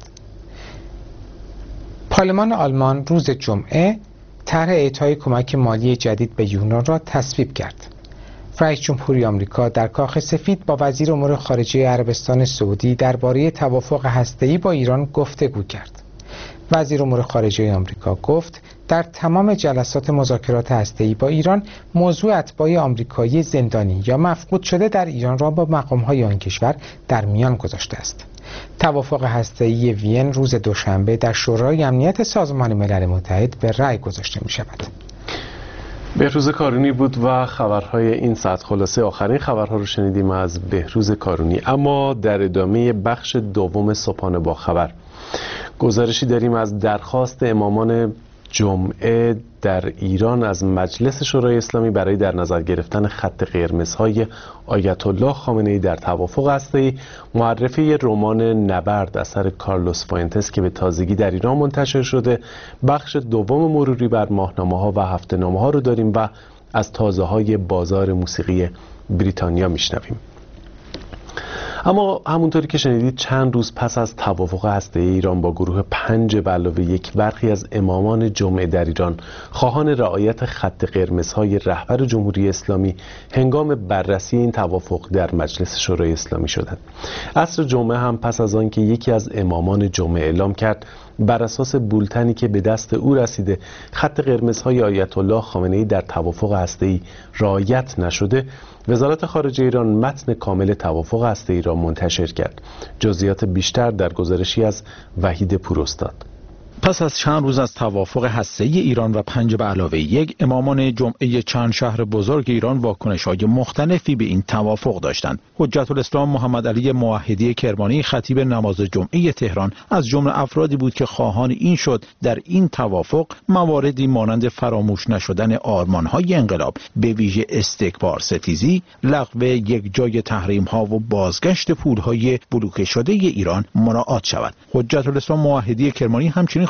پارلمان آلمان روز جمعه طرح اعطای کمک مالی جدید به یونان را تصویب کرد. رئیس جمهوری آمریکا در کاخ سفید با وزیر امور خارجه عربستان سعودی درباره توافق هسته‌ای با ایران گفتگو کرد. وزیر امور خارجه آمریکا گفت در تمام جلسات مذاکرات هسته‌ای با ایران موضوع اتباع آمریکایی زندانی یا مفقود شده در ایران را با مقام‌های آن کشور در میان گذاشته است. توافق هسته‌ای وین روز دوشنبه در شورای امنیت سازمان ملل متحد به رأی گذاشته می‌شود. بهروز کارونی بود و خبرهای این ساعت. خلاصه آخرین خبرها رو شنیدیم از بهروز کارونی. اما در ادامه بخش دوم صبحانه با خبر گزارشی داریم از درخواست امامان جمعه در ایران از مجلس شورای اسلامی برای در نظر گرفتن خط قرمزهای آیت الله خامنه‌ای در توافق هسته‌ای. معرفی رمان نبرد اثر کارلوس فوینتس که به تازگی در ایران منتشر شده. بخش دوم مروری بر ماهنامه‌ها و هفته‌نامه‌ها رو داریم و از تازه‌های بازار موسیقی بریتانیا میشنویم. اما همونطوری که شنیدید چند روز پس از توافق هسته‌ای ایران با گروه پنج به علاوه یک برخی از امامان جمعه در ایران خواهان رعایت خط قرمزهای رهبر جمهوری اسلامی هنگام بررسی این توافق در مجلس شورای اسلامی شدند. عصر جمعه هم پس از آن که یکی از امامان جمعه اعلام کرد بر اساس بولتنی که به دست او رسیده خط قرمزهای آیت الله خامنه‌ای در توافق هسته‌ای رعایت نشده، وزارت خارجه ایران متن کامل توافق هسته‌ای را منتشر کرد. جزئیات بیشتر در گزارشی از وحید پوراستاد. پس از چند روز از توافق هسته‌ای ایران و پنج به علاوه یک، امامان جمعه چند شهر بزرگ ایران واکنش‌های مختلفی به این توافق داشتند. حجت الاسلام محمد علی موحدی کرمانی خطیب نماز جمعه تهران از جمله افرادی بود که خواهان این شد در این توافق مواردی مانند فراموش نشدن آرمان‌های انقلاب، به ویژه استکبار ستیزی، لغو یک جای تحریم‌ها و بازگشت پول‌های بلوکه شده ایران مراعات شود. حجت الاسلام موحدی کرمانی همچنین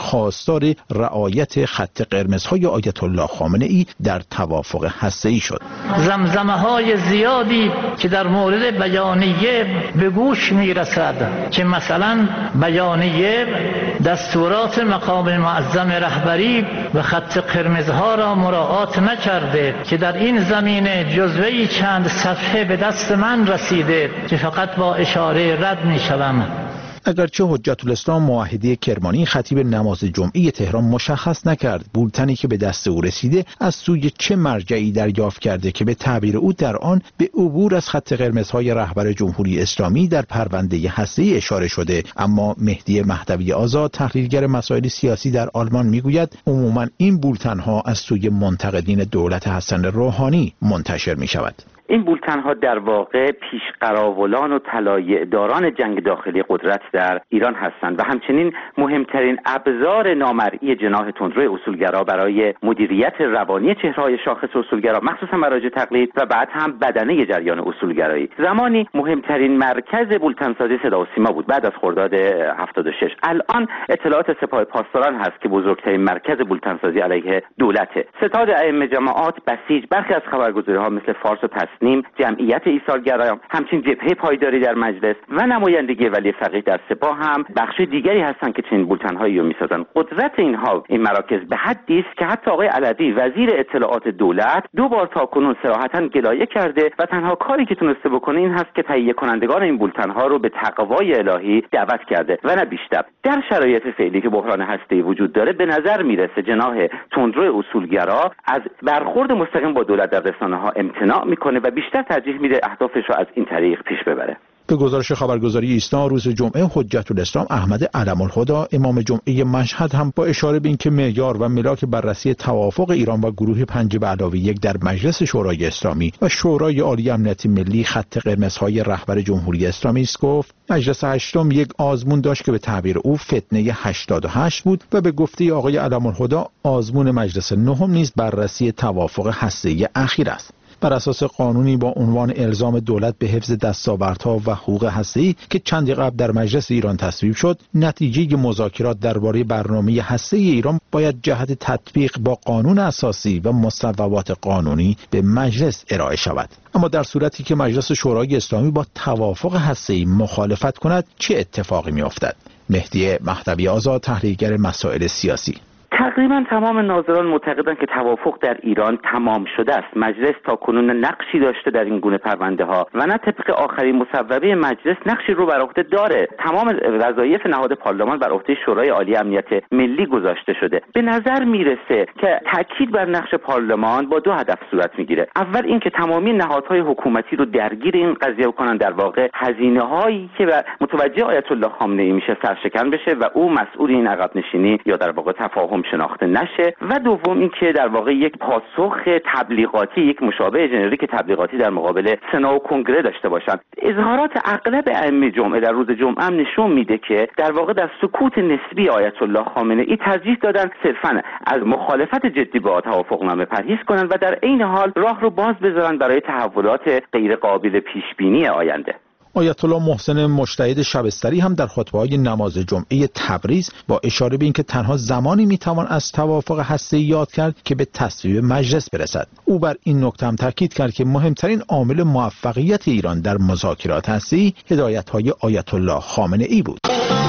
خواستار رعایت خط قرمزهای آیت الله خامنه ای در توافق هسته‌ای شد. زمزمه های زیادی که در مورد بیانیه به گوش میرسد که مثلا بیانیه دستورات مقام معظم رهبری و خط قرمزها را مراعات نکرده که در این زمینه جزوه‌ای چند صفحه به دست من رسیده که فقط با اشاره رد می‌شوم. اگرچه حجت الاسلام موحدی کرمانی خطیب نماز جمعه تهران مشخص نکرد بولتنی که به دست او رسیده از سوی چه مرجعی دریافت کرده که به تعبیر او در آن به عبور از خط قرمزهای رهبر جمهوری اسلامی در پرونده هسته‌ای اشاره شده، اما مهدی مهدوی آزاد تحلیلگر مسائل سیاسی در آلمان میگوید عموما این بولتنها از سوی منتقدین دولت حسن روحانی منتشر می شود. این بولتن‌ها در واقع پیشقراولان و طلایع‌داران جنگ داخلی قدرت در ایران هستند و همچنین مهمترین ابزار نامرئی جناح تندروی اصولگرا برای مدیریت روانی چهره‌های شاخص اصولگرا، مخصوصا مراجع تقلید و بعد هم بدنه جریان اصولگرایی. زمانی مهمترین مرکز بولتن‌سازی صدا و سیما بود بعد از خرداد هفتاد و شش. الان اطلاعات سپاه پاسداران هست که بزرگترین مرکز بولتن‌سازی علیه دولته. ستاد ائمه جماعات بسیج برخی از خبرگزاری‌ها مثل فارس و نیم جمعیت ایثارگرایان، همچنین جبهه پایداری در مجلس و نمایندگی ولی فقیه در سپاه هم بخش دیگری هستند که چنین بولتن‌هایی رو می‌سازند. قدرت اینها این مراکز به حدی است که حتی آقای علوی وزیر اطلاعات دولت دو بار تاکنون صراحتاً گلایه کرده و تنها کاری که تونسته بکنه این هست که تهیه کنندگان این بولتن‌ها رو به تقوای الهی دعوت کرده و نه بیشتر. در شرایط فعلی که بحران هسته‌ای وجود داره به نظر میرسه جناح تندرو اصولگرا از برخورد مستقیم با دولت در رسانه‌ها امتناع میکنه و بیشتر ترجیح میده اهدافش رو از این طریق پیش ببره. به گزارش خبرگزاری ایسنا روز جمعه حجت الاسلام احمد علم‌الهدی امام جمعه مشهد هم با اشاره به اینکه معیار و ملاک بررسی توافق ایران و گروه پنج به علاوه یک در مجلس شورای اسلامی و شورای عالی امنیت ملی خط قرمزهای رهبر جمهوری اسلامی است گفت مجلس هشتم یک آزمون داشت که به تعبیر او فتنه هشتاد و هشت بود و به گفته آقای علم‌الهدی آزمون مجلس نهم نیز بررسی توافق هسته‌ای اخیر است. بر اساس قانونی با عنوان الزام دولت به حفظ دستاوردها و حقوق هسته‌ای که چندی قبل در مجلس ایران تصویب شد، نتیجه مذاکرات درباره برنامه هسته‌ای ایران باید جهت تطبیق با قانون اساسی و مصوبات قانونی به مجلس ارائه شود. اما در صورتی که مجلس شورای اسلامی با توافق هسته‌ای مخالفت کند چه اتفاقی می‌افتد؟ مهدی مهدوی آزاد تحلیلگر مسائل سیاسی: تقریبا تمام ناظران معتقدند که توافق در ایران تمام شده است. مجلس تا کنون نقشی داشته در این گونه پرونده ها و نه طبق آخرین مصوبه مجلس نقشی رو بر عهده داره. تمام وظایف نهاد پارلمان بر عهده شورای عالی امنیت ملی گذاشته شده. به نظر میرسه که تاکید بر نقش پارلمان با دو هدف صورت میگیره. اول اینکه تمامی نهادهای حکومتی رو درگیر این قضیه کنن، در واقع هزینه هایی که متوجه آیت الله خامنه ای میشه سرشکن بشه و او مسئول این عقب نشینی یا در واقع تفاهم شناخته نشه. و دوم اینکه در واقع یک پاسخ تبلیغاتی، یک مشابه ژنریک تبلیغاتی در مقابل سنا و کنگره داشته باشند. اظهارات اغلب ائمه جمعه در روز جمعه هم نشون میده که در واقع در سکوت نسبی آیت الله خامنه ای ترجیح دادن صرفاً از مخالفت جدی با توافقنامه پرهیز کنند و در عین حال راه رو باز بذارن برای تحولات غیر قابل پیش بینی آینده. آیت الله محسن مجتهد شبستری هم در خطبه‌های نماز جمعه تبریز با اشاره به اینکه تنها زمانی میتوان از توافق هسته‌ای یاد کرد که به تصویب مجلس برسد. او بر این نکته هم تاکید کرد که مهمترین عامل موفقیت ایران در مذاکرات هسته‌ای هدایت‌های آیت الله خامنه ای بود.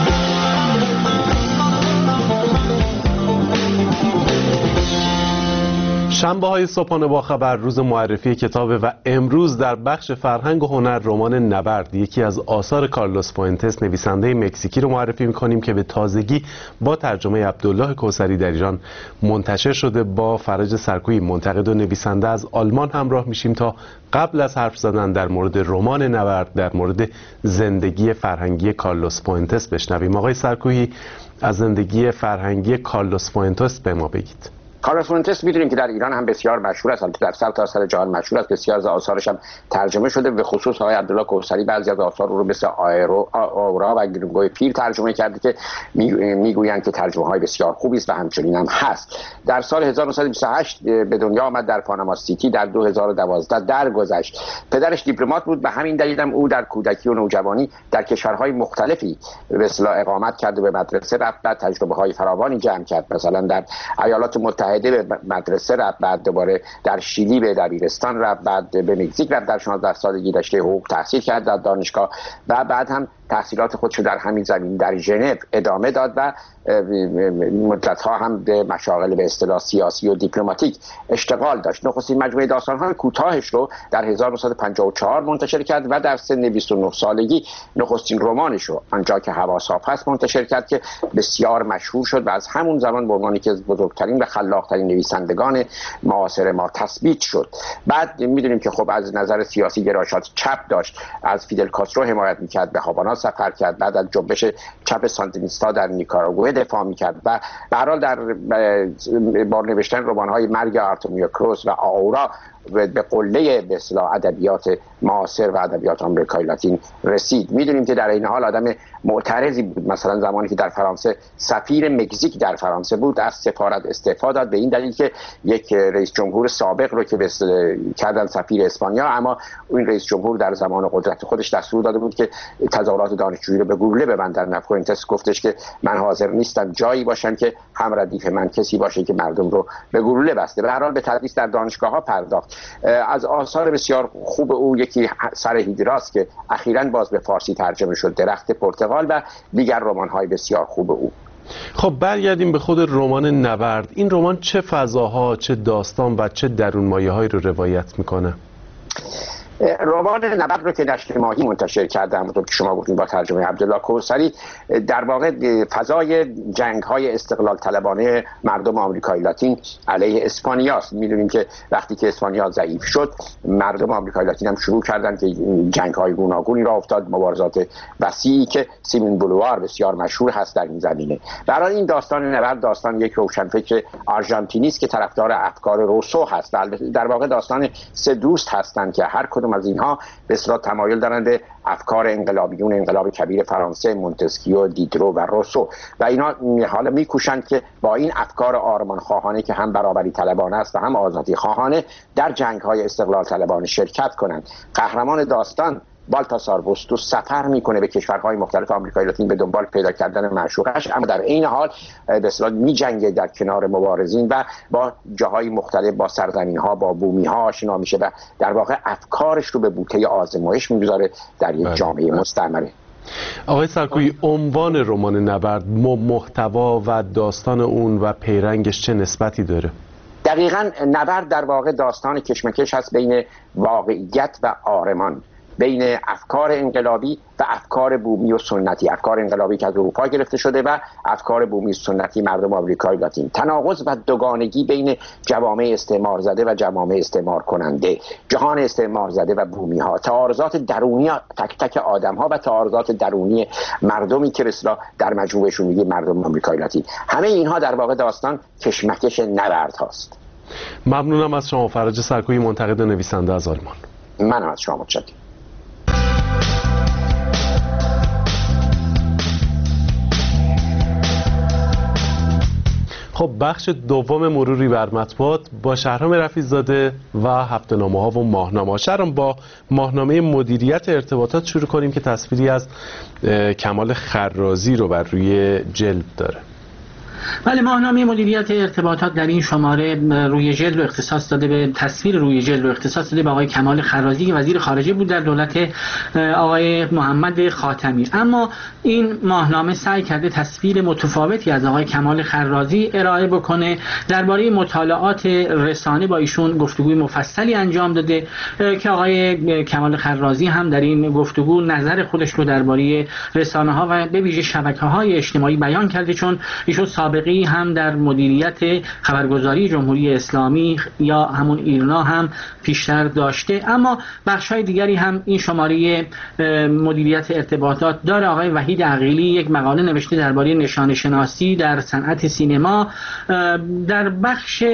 شنبه های صبحانه با خبر روز معرفی کتاب و امروز در بخش فرهنگ و هنر رمان نبرد، یکی از آثار کارلوس فوئنتس نویسنده مکزیکی رو معرفی می‌کنیم که به تازگی با ترجمه عبدالله کوثری در ایران منتشر شده. با فرج سرکویی منتقد و نویسنده از آلمان همراه میشیم تا قبل از حرف زدن در مورد رمان نبرد در مورد زندگی فرهنگی کارلوس فوئنتس بشنویم. آقای سرکویی، از زندگی فرهنگی کارلوس فوئنتس به ما بگید. کارل فونتس میدونیم که در ایران هم بسیار مشهور است، در سرتاسر جهان مشهور است، بسیار از آثارش هم ترجمه شده. به خصوص آقای عبدالله کوثری بعضی از آثار رو مثل آیرو آورا و گرینگوی پیر ترجمه کرده که میگویند که ترجمه های بسیار خوبی است و همچنین هم هست. در سال هزار و نهصد و بیست و هشت به دنیا آمد، در پاناما سیتی در دو هزار و دوازده درگذشت. پدرش دیپلمات بود، به همین دلیل هم او در کودکی و نوجوانی در کشورهای مختلفی به اصطلاح اقامت کرد و به مدرسه رفت، بعد تجربه های فراوانی جمع کرد. مثلا در ایالات متحده به مدرسه رفت، بعد دوباره در شیلی به دبیرستان رفت، بعد به مکزیک رفت، در شانزده سالگی رشته حقوق تحصیل کرد در دانشگاه و بعد هم تحصیلات خودش در همین زمین در ژنو ادامه داد و مدت‌ها هم به مشاغل به اصطلاح سیاسی و دیپلماتیک اشتغال داشت. نخستین مجموعه داستان‌های کوتاهش رو در هزار و نهصد و پنجاه و چهار منتشر کرد و در سن بیست و نه سالگی نخستین رمانش رو آنجا که هوا صاف هست منتشر کرد که بسیار مشهور شد و از همون زمان به عنوان یکی از بزرگترین و خلاق‌ترین نویسندگان معاصر ما تثبیت شد. بعد می‌دونیم که خب از نظر سیاسی گرایشات چپ داشت، از فیدل کاسترو حمایت می‌کرد، به هاوانا سفر کرد، بعد از جنبش چپ ساندینیستا در نیکاراگوئه دفاع می‌کرد و به هر حال در با نوشتن رمان‌های مرگ آرتومیو کروس و آورا به قله به اصطلاح ادبیات معاصر و ادبیات آمریکای لاتین رسید. میدونیم که در این حال آدم معترضی بود. مثلا زمانی که در فرانسه سفیر مکزیک در فرانسه بود از سفارت استعفا داد به این دلیل که یک رئیس جمهور سابق رو که به کردن سفیر اسپانیا، اما این رئیس جمهور در زمان قدرت خودش دستور داده بود که تظاهرات دانشجویی رو به گلوله ببندن. فونتس گفتش که من حاضر نیستم جایی باشم که هم ردیف من کسی باشه که مردم رو به گلوله بسته. به هر حال به تدریس در دانشگاه‌ها پرداخت. از آثار بسیار خوب او یکی سر هیدراست که اخیراً باز به فارسی ترجمه شد، درخت پرتقال و دیگر رمان‌های بسیار خوب او. خب برگردیم به خود رمان نبرد. این رمان چه فضاها، چه داستان و چه درونمایه‌هایی رو روایت میکنه؟ رمان نبرد رو که نشر ماهی منتشر کرده، همونطور که شما گفتید با ترجمه عبدالله کوثری، در واقع فضای جنگ‌های استقلال طلبانه مردم آمریکای لاتین علیه اسپانیا است. می‌دونیم که وقتی که اسپانیا ضعیف شد، مردم آمریکای لاتین هم شروع کردن که جنگ‌های گوناگونی را افتاد، مبارزات وسیعی که سیمون بولوار بسیار مشهور هست در این زمینه. برای این داستان نبرد داستان یک روشنفکر آرژانتینی است که طرفدار افکار روسو هست. در واقع داستان سه دوست هستند که هر کدوم از اینها به اصطلاح تمایل دارند به افکار انقلابیون انقلاب کبیر فرانسه، مونتسکیو، دیدرو و روسو و اینا حالا میکوشند که با این افکار آرمان خواهانه که هم برابری طلبانه است و هم آزادی خواهانه در جنگ‌های استقلال طلبانه شرکت کنند. قهرمان داستان بالتاسار بوستو سفر میکنه به کشورهای مختلف آمریکای لاتین به دنبال پیدا کردن معشوقش، اما در این حال به اصطلاح میجنگه در کنار مبارزین و با جاهای مختلف، با سرزمین‌ها، با بومی‌ها آشنا میشه و در واقع افکارش رو به بوته آزمایش میگذاره در یک جامعه مستعمره. آقای سرکویی، عنوان رمان نبرد، محتوا و داستان اون و پیرنگش چه نسبتی داره؟ دقیقاً نبرد در واقع داستان کشمکش هست بین واقعیت و آرمان، بین افکار انقلابی و افکار بومی و سنتی، افکار انقلابی که از اروپا گرفته شده و افکار بومی و سنتی مردم آمریکای لاتین، تناقض و دوگانگی بین جوامع استعمار زده و جوامع استعمار کننده، جهان استعمار زده و بومی ها، تعارضات درونی تک تک آدم ها و تعارضات درونی مردمی که رسلا در مجموعشون میگه مردم آمریکای لاتین. همه اینها در واقع داستان کشمکش نبرد هاست. ممنونم از شما فرج سرکویی، منتقد و نویسنده از آلمان. من از شما متشکرم. خب بخش دوم مروری بر مطبوعات با شهرام رفیع‌زاده و هفته‌نامه ها و ماهنامه ها. شهرام، با ماهنامه مدیریت ارتباطات شروع کنیم که تصویری از کمال خرازی رو بر روی جلد داره. بله، ماهنامه مدیریت ارتباطات در این شماره روی جلد رو اختصاص داده به تصویر روی جلد رو اختصاص داده به آقای کمال خرازی که وزیر خارجه بود در دولت آقای محمد خاتمی. اما این ماهنامه سعی کرده تصویر متفاوتی از آقای کمال خرازی ارائه بکنه. درباره مطالعات رسانه با ایشون گفتگوی مفصلی انجام داده که آقای کمال خرازی هم در این گفتگو نظر خودش رو درباره رسانه ها و به ویژه شبکه‌های اجتماعی بیان کرده، چون ایشون سابقه‌ای هم در مدیریت خبرگزاری جمهوری اسلامی یا همون ایرنا هم پیشتر داشته، اما بخش‌های دیگری هم این شماره مدیریت ارتباطات داره. آقای وحید عقیلی یک مقاله نوشته درباره نشان شناسی در صنعت سینما. در بخش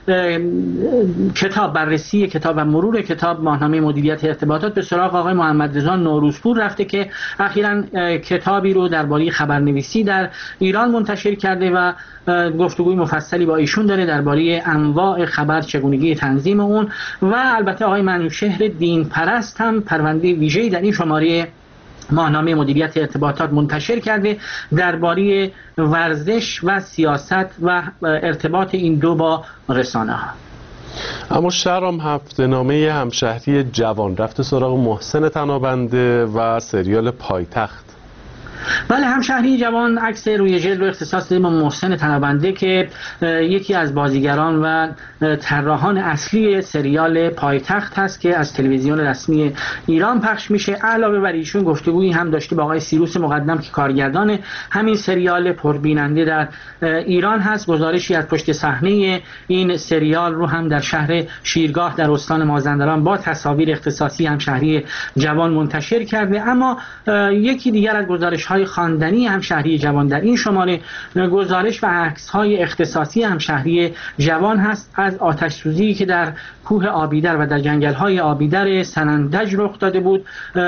کتاب، بررسی کتاب و مرور کتاب، ماهنامه مدیریت ارتباطات به سراغ آقای محمد رضا نوروزپور رفته که اخیراً کتابی رو درباره خبرنویسی در ایران منتشر کرده و گفتگوی مفصلی با ایشون داره درباره انواع خبر، چگونگی تنظیم اون، و البته آقای منوشهر دین پرست هم پرونده ویژه‌ای در این شماره ماهنامه مدیریت ارتباطات منتشر کرده درباره ورزش و سیاست و ارتباط این دو با رسانه ها. اما شهرام، هفته‌نامه همشهری جوان رفته سراغ محسن تنابنده و سریال پایتخت. بله، همشهری جوان عکس روی جلد رو اختصاص داده به محسن تنابنده که یکی از بازیگران و طراحان اصلی سریال پایتخت هست که از تلویزیون رسمی ایران پخش میشه. علاوه بر ایشون گفتگویی هم داشته با آقای سیروس مقدم که کارگردان همین سریال پربیننده در ایران هست. گزارشی از پشت صحنه این سریال رو هم در شهر شیرگاه در استان مازندران با تصاویر اختصاصی همشهری جوان منتشر کرده. اما یکی دیگر از گزارش‌های خواندنی همشهری جوان در این شماره گزارش و عکس‌های اختصاصی همشهری جوان هست از آتش سوزی که در کوه آبیدر و در جنگل‌های آبیدر سنندج رخ داده بود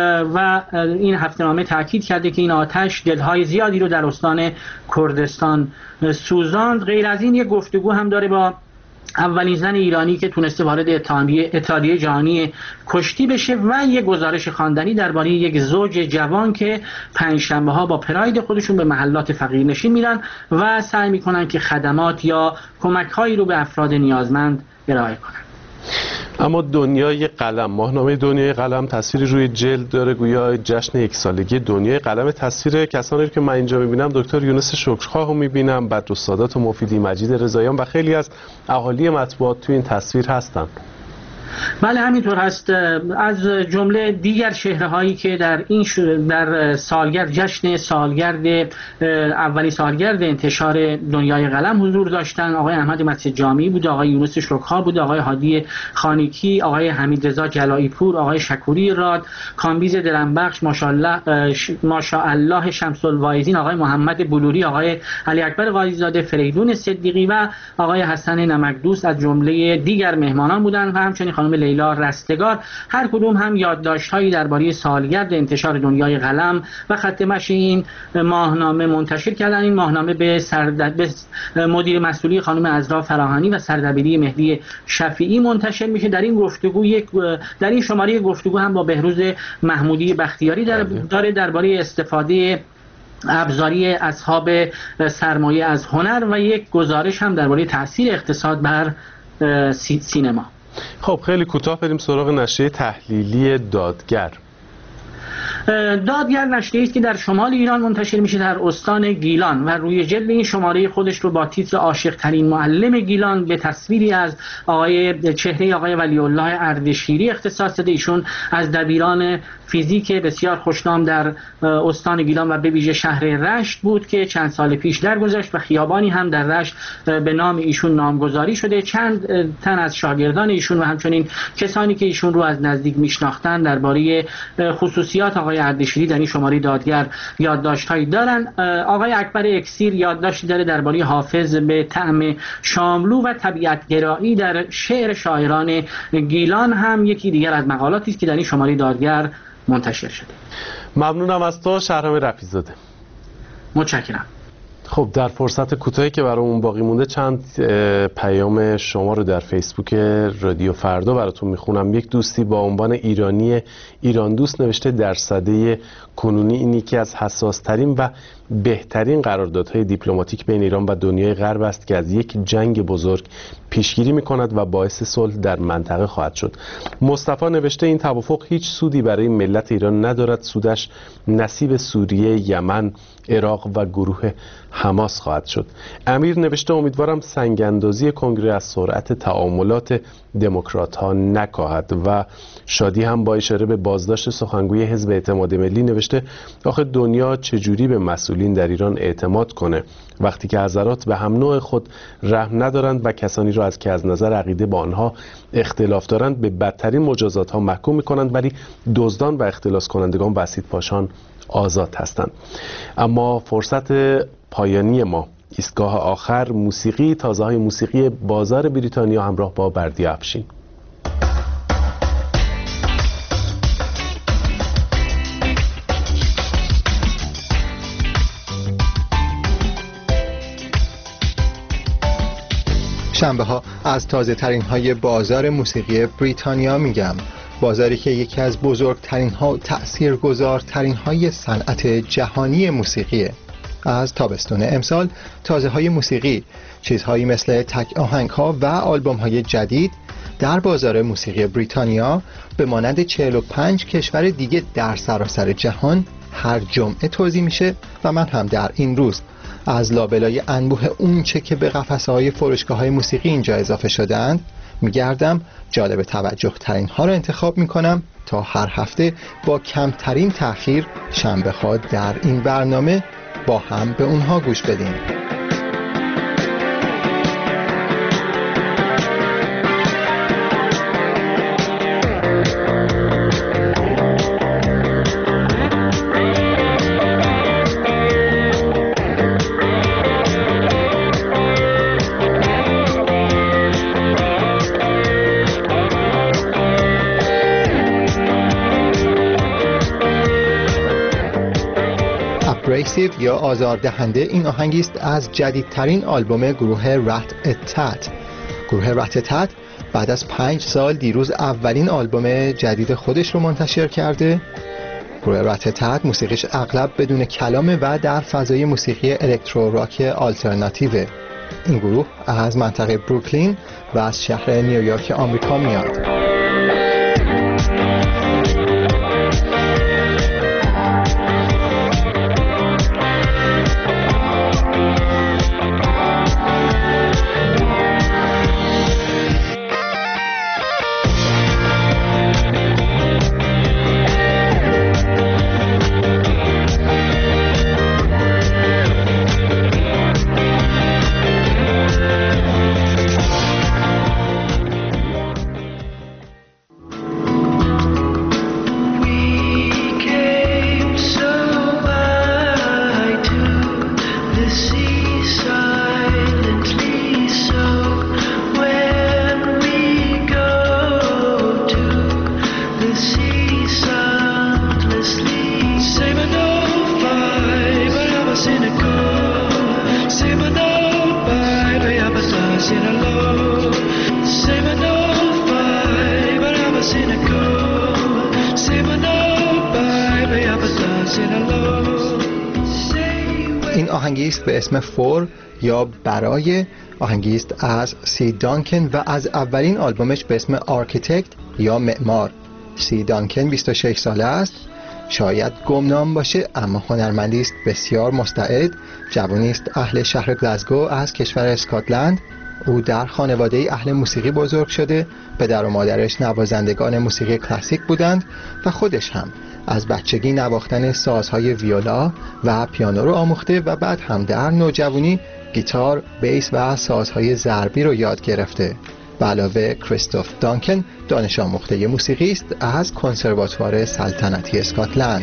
و این هفته‌نامه تاکید کرده که این آتش دل‌های زیادی رو در استان کردستان سوزاند. غیر از این یک گفتگو هم داره با اولین زن ایرانی که تونسته وارد اتحادیه جهانی کشتی بشه و یک گزارش خواندنی درباره یک زوج جوان که پنجشنبه ها با پراید خودشون به محلات فقیرنشین میرن و سعی میکنن که خدمات یا کمک هایی رو به افراد نیازمند ارائه کنن. اما دنیای قلم، ماهنامه دنیای قلم تصویری روی جلد داره گویا جشن یک سالگی دنیای قلم. تصویر کسانی رو که من اینجا میبینم دکتر یونس شکرخواه رو میبینم، بدرالسادات و مفیدی، مجید رضاییان و خیلی از اهالی مطبوعات توی این تصویر هستن. بله همینطور هست. از جمله دیگر چهره‌هایی که در این در سالگرد جشن سالگرد اولی سالگرد انتشار دنیای قلم حضور داشتن آقای احمد مسجد جامی بود، آقای یونس شکرخواه بود، آقای هادی خانیکی، آقای حمید رضا جلایی پور، آقای شکوری راد، کامبیز درنبخش، ماشاءالله ماشاءالله شمس الواعظین، آقای محمد بلوری، آقای علی اکبر قاضی‌زاده، فریدون صدیقی و آقای حسن نمکدوست از جمله دیگر مهمانان بودند و همچنین خانم لیلا رستگار. هر کدوم هم یادداشت‌هایی درباره سالگرد انتشار دنیای قلم و خط مشی این ماهنامه منتشر کردن. این ماهنامه به سردبیر به مدیر مسئولی خانم عذرا فراهانی و سردبیری مهدی شفیعی منتشر میشه. در این گفتگو یک در این شماره گفتگو هم با بهروز محمودی بختیاری در داره درباره استفاده ابزاری اصحاب سرمایه از هنر و یک گزارش هم درباره تاثیر اقتصاد بر سینما. خب خیلی کوتاه بریم سراغ نشریه تحلیلی دادگر. دادگر نشریه‌ای است که در شمال ایران منتشر میشه در استان گیلان و روی جلد این شماره خودش رو با تیتر عاشق ترین معلم گیلان به تصویری از آقای چهره آقای ولی الله اردشیری اختصاص داده. ایشون از دبیران فیزیک بسیار خوشنام در استان گیلان و به ویژه شهر رشت بود که چند سال پیش درگذشت و خیابانی هم در رشت به نام ایشون نامگذاری شده. چند تن از شاگردان ایشون و همچنین کسانی که ایشون رو از نزدیک میشناختن درباره خصوصیات آقای اردشیری در این شماره دادگر یادداشت‌هایی دارن. آقای اکبر اکسیر یادداشتی داره درباره حافظ به طعم شاملو و طبیعت‌گرایی در شعر شاعران گیلان هم یکی دیگر از مقالاتی است که در این شماره دادگر منتشر شده. ممنونم از تو شهرام رفیع‌زاده. متشکرم. خب در فرصت کوتاهی که برامون باقی مونده چند پیام شما رو در فیسبوک رادیو فردا براتون میخونم. یک دوستی با عنوان ایرانی ایران دوست نوشته در سده کنونی این یکی از حساسترین و بهترین قراردادهای دیپلماتیک بین ایران و دنیای غرب است که از یک جنگ بزرگ پیشگیری میکند و باعث صلح در منطقه خواهد شد. مصطفی نوشته این توافق هیچ سودی برای ملت ایران ندارد، سودش نصیب سوریه، یمن، عراق و گروه حماس خواهد شد. امیر نوشته امیدوارم سنگ‌اندازی کنگره از سرعت تعاملات دموکرات ها نکاهد. و شادی هم با اشاره به بازداشت سخنگوی حزب اعتماد ملی نوشته آخه دنیا چجوری به مسئولین در ایران اعتماد کنه وقتی که حضرات به هم نوع خود رحم ندارند و کسانی را از که از نظر عقیده با آنها اختلاف دارند به بدترین مجازات ها محکوم می‌کنند، ولی دزدان و اختلاس کنندگان و اسید پاشان آزاد هستند. اما فرصت پایانی ما، ایستگاه آخر، موسیقی، تازه های موسیقی بازار بریتانیا همراه با بردیا افشین. شنبه ها از تازه ترین های بازار موسیقی بریتانیا میگم، بازاری که یکی از بزرگترین ها و تأثیرگذارترین های صنعت جهانی موسیقیه. از تابستون امسال تازه های موسیقی، چیزهایی مثل تک آهنگ ها و آلبوم های جدید در بازار موسیقی بریتانیا به مانند چهل و پنج کشور دیگه در سراسر جهان هر جمعه توزیع میشه و من هم در این روز از لابلای انبوه اون چه که به قفسه های فروشگاه های موسیقی اینجا اضافه شدند میگردم، جالب توجه ترین ها رو انتخاب میکنم تا هر هفته با کمترین تأخیر شنبه ها در این برنامه با هم به اونها گوش بدیم. یا آزاردهنده این آهنگی است از جدیدترین آلبوم گروه رت اتت. گروه رت اتت بعد از پنج سال دیروز اولین آلبوم جدید خودش رو منتشر کرده. گروه رت اتت موسیقیش اغلب بدون کلامه و در فضای موسیقی الکترو راک آلترناتیوه. این گروه از منطقه بروکلین و از شهر نیویورک آمریکا میاد. این آهنگی است به اسم فور یا برای، آهنگی است از سی دانکن و از اولین آلبومش به اسم آرکیتکت یا معمار. سی دانکن بیست و شش ساله است، شاید گمنام باشه اما هنرمندی است بسیار مستعد. جوانی است اهل شهر گلاسگو از کشور اسکاتلند. او در خانواده اهل موسیقی بزرگ شده، پدر و مادرش نوازندگان موسیقی کلاسیک بودند و خودش هم از بچگی نواختن سازهای ویولا و پیانو رو آموخته و بعد هم در نوجوانی گیتار، بیس و سازهای ضربی رو یاد گرفته. به علاوه کریستوف دانکن دانش آموخته موسیقی است از کنسرواتوار سلطنتی اسکاتلند.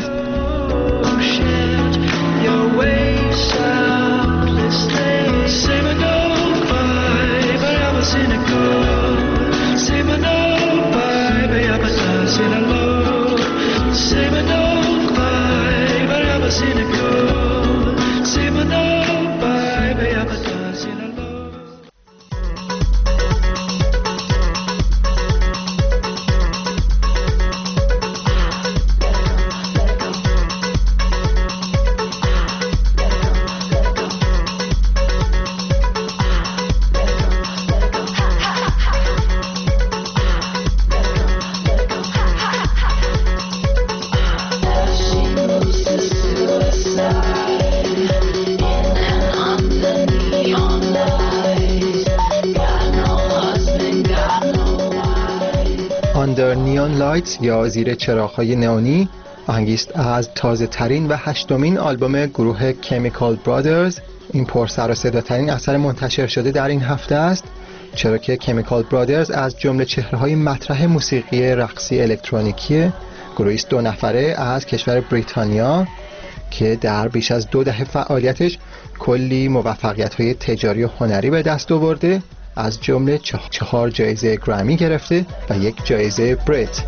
نیون لایتس یا زیر چراغ‌های نئونی آهنگی است از تازه ترین و هشتمین آلبوم گروه کمیکال برادرز. این پر سر و صدا ترین اثر منتشر شده در این هفته است، چرا که کمیکال برادرز از جمله چهره‌های مطرح موسیقی رقصی الکترونیکی گروهی است دو نفره از کشور بریتانیا که در بیش از دو دهه فعالیتش کلی موفقیت‌های تجاری و هنری به دست آورده، از جمله چهار جایزه گرمی گرفته و یک جایزه بریت.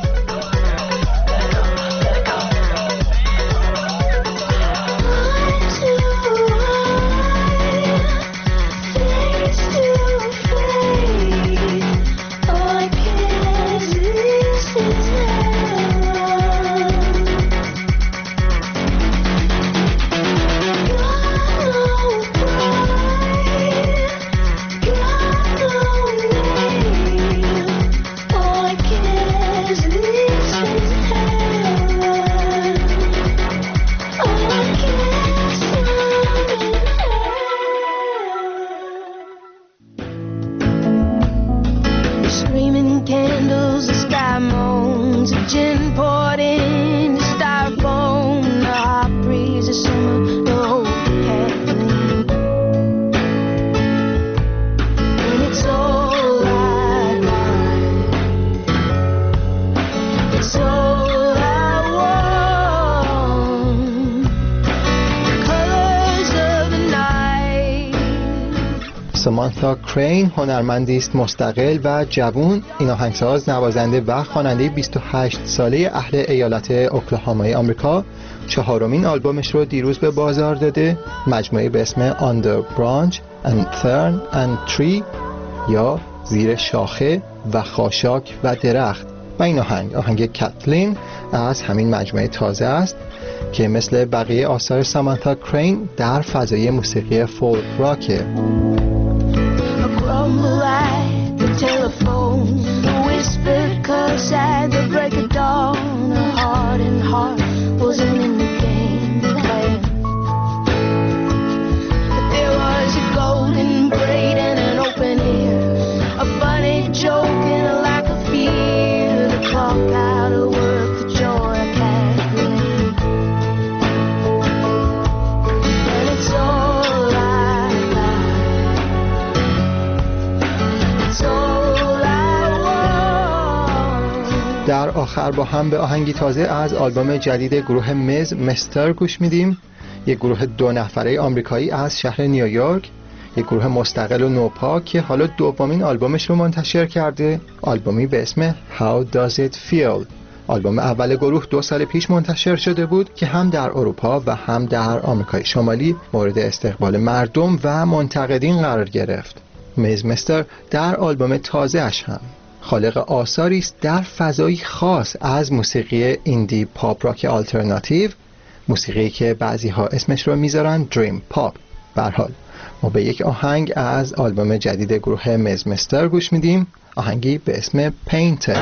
سامانتا کرین هنرمندی است مستقل و جوان. این آهنگساز، نوازنده و خواننده بیست و هشت ساله اهل ایالت اوکلاهامای آمریکا چهارمین آلبومش رو دیروز به بازار داده، مجموعه به اسم Under Branch and Thorn and Tree یا زیر شاخه و خاشاک و درخت. و این آهنگ آهنگ کاتلین از همین مجموعه تازه است که مثل بقیه آثار سامانتا کرین در فضای موسیقی فولک راکه. Rumble at the telephone, a whispered curse at the break of dawn. A heart and heart wasn't in the game plan. But there was a golden braid and an open ear, a funny joke and a lack of fear. The clock out of work, the joy of Kathleen. And it's all I got. در آخر با هم به آهنگی تازه از آلبوم جدید گروه مز مستر گوش میدیم، یک گروه دو نفره آمریکایی از شهر نیویورک، یک گروه مستقل و نوپا که حالا دومین آلبومش رو منتشر کرده، آلبومی به اسم How Does It Feel. آلبوم اول گروه دو سال پیش منتشر شده بود که هم در اروپا و هم در آمریکای شمالی مورد استقبال مردم و منتقدین قرار گرفت. مز مستر در آلبوم تازه اش هم خالق آثاری است در فضایی خاص از موسیقی ایندی پاپ راک آلترناتیو، موسیقی که بعضی ها اسمش رو میذارن دریم پاپ. به هر حال ما به یک آهنگ از آلبوم جدید گروه مز مستر گوش میدیم، آهنگی به اسم پینتد.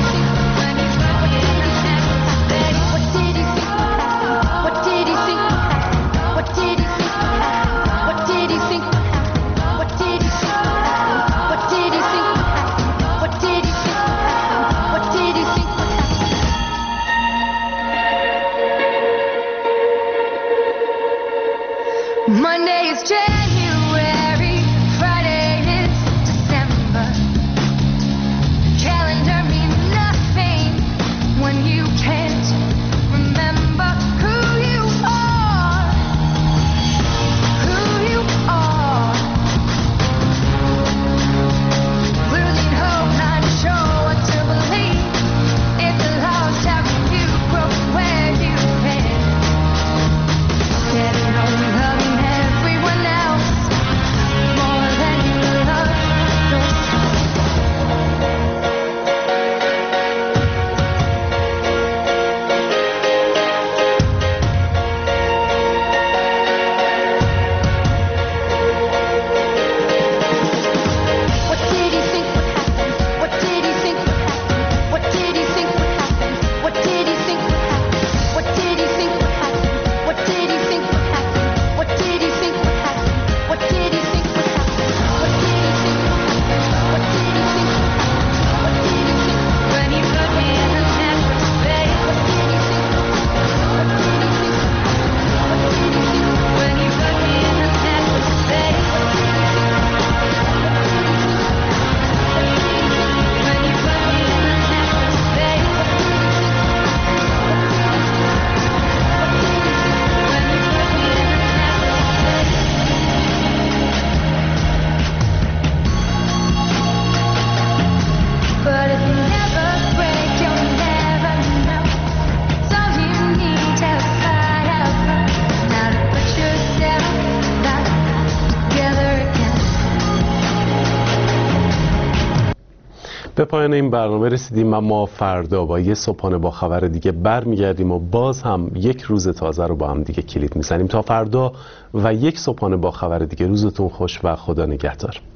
What did he think? به پایان این برنامه رسیدیم و ما فردا با یه صبحانه با خبر دیگه برمیگردیم و باز هم یک روز تازه رو با هم دیگه کلید میزنیم. تا فردا و یک صبحانه با خبر دیگه، روزتون خوش و خدا نگهدار.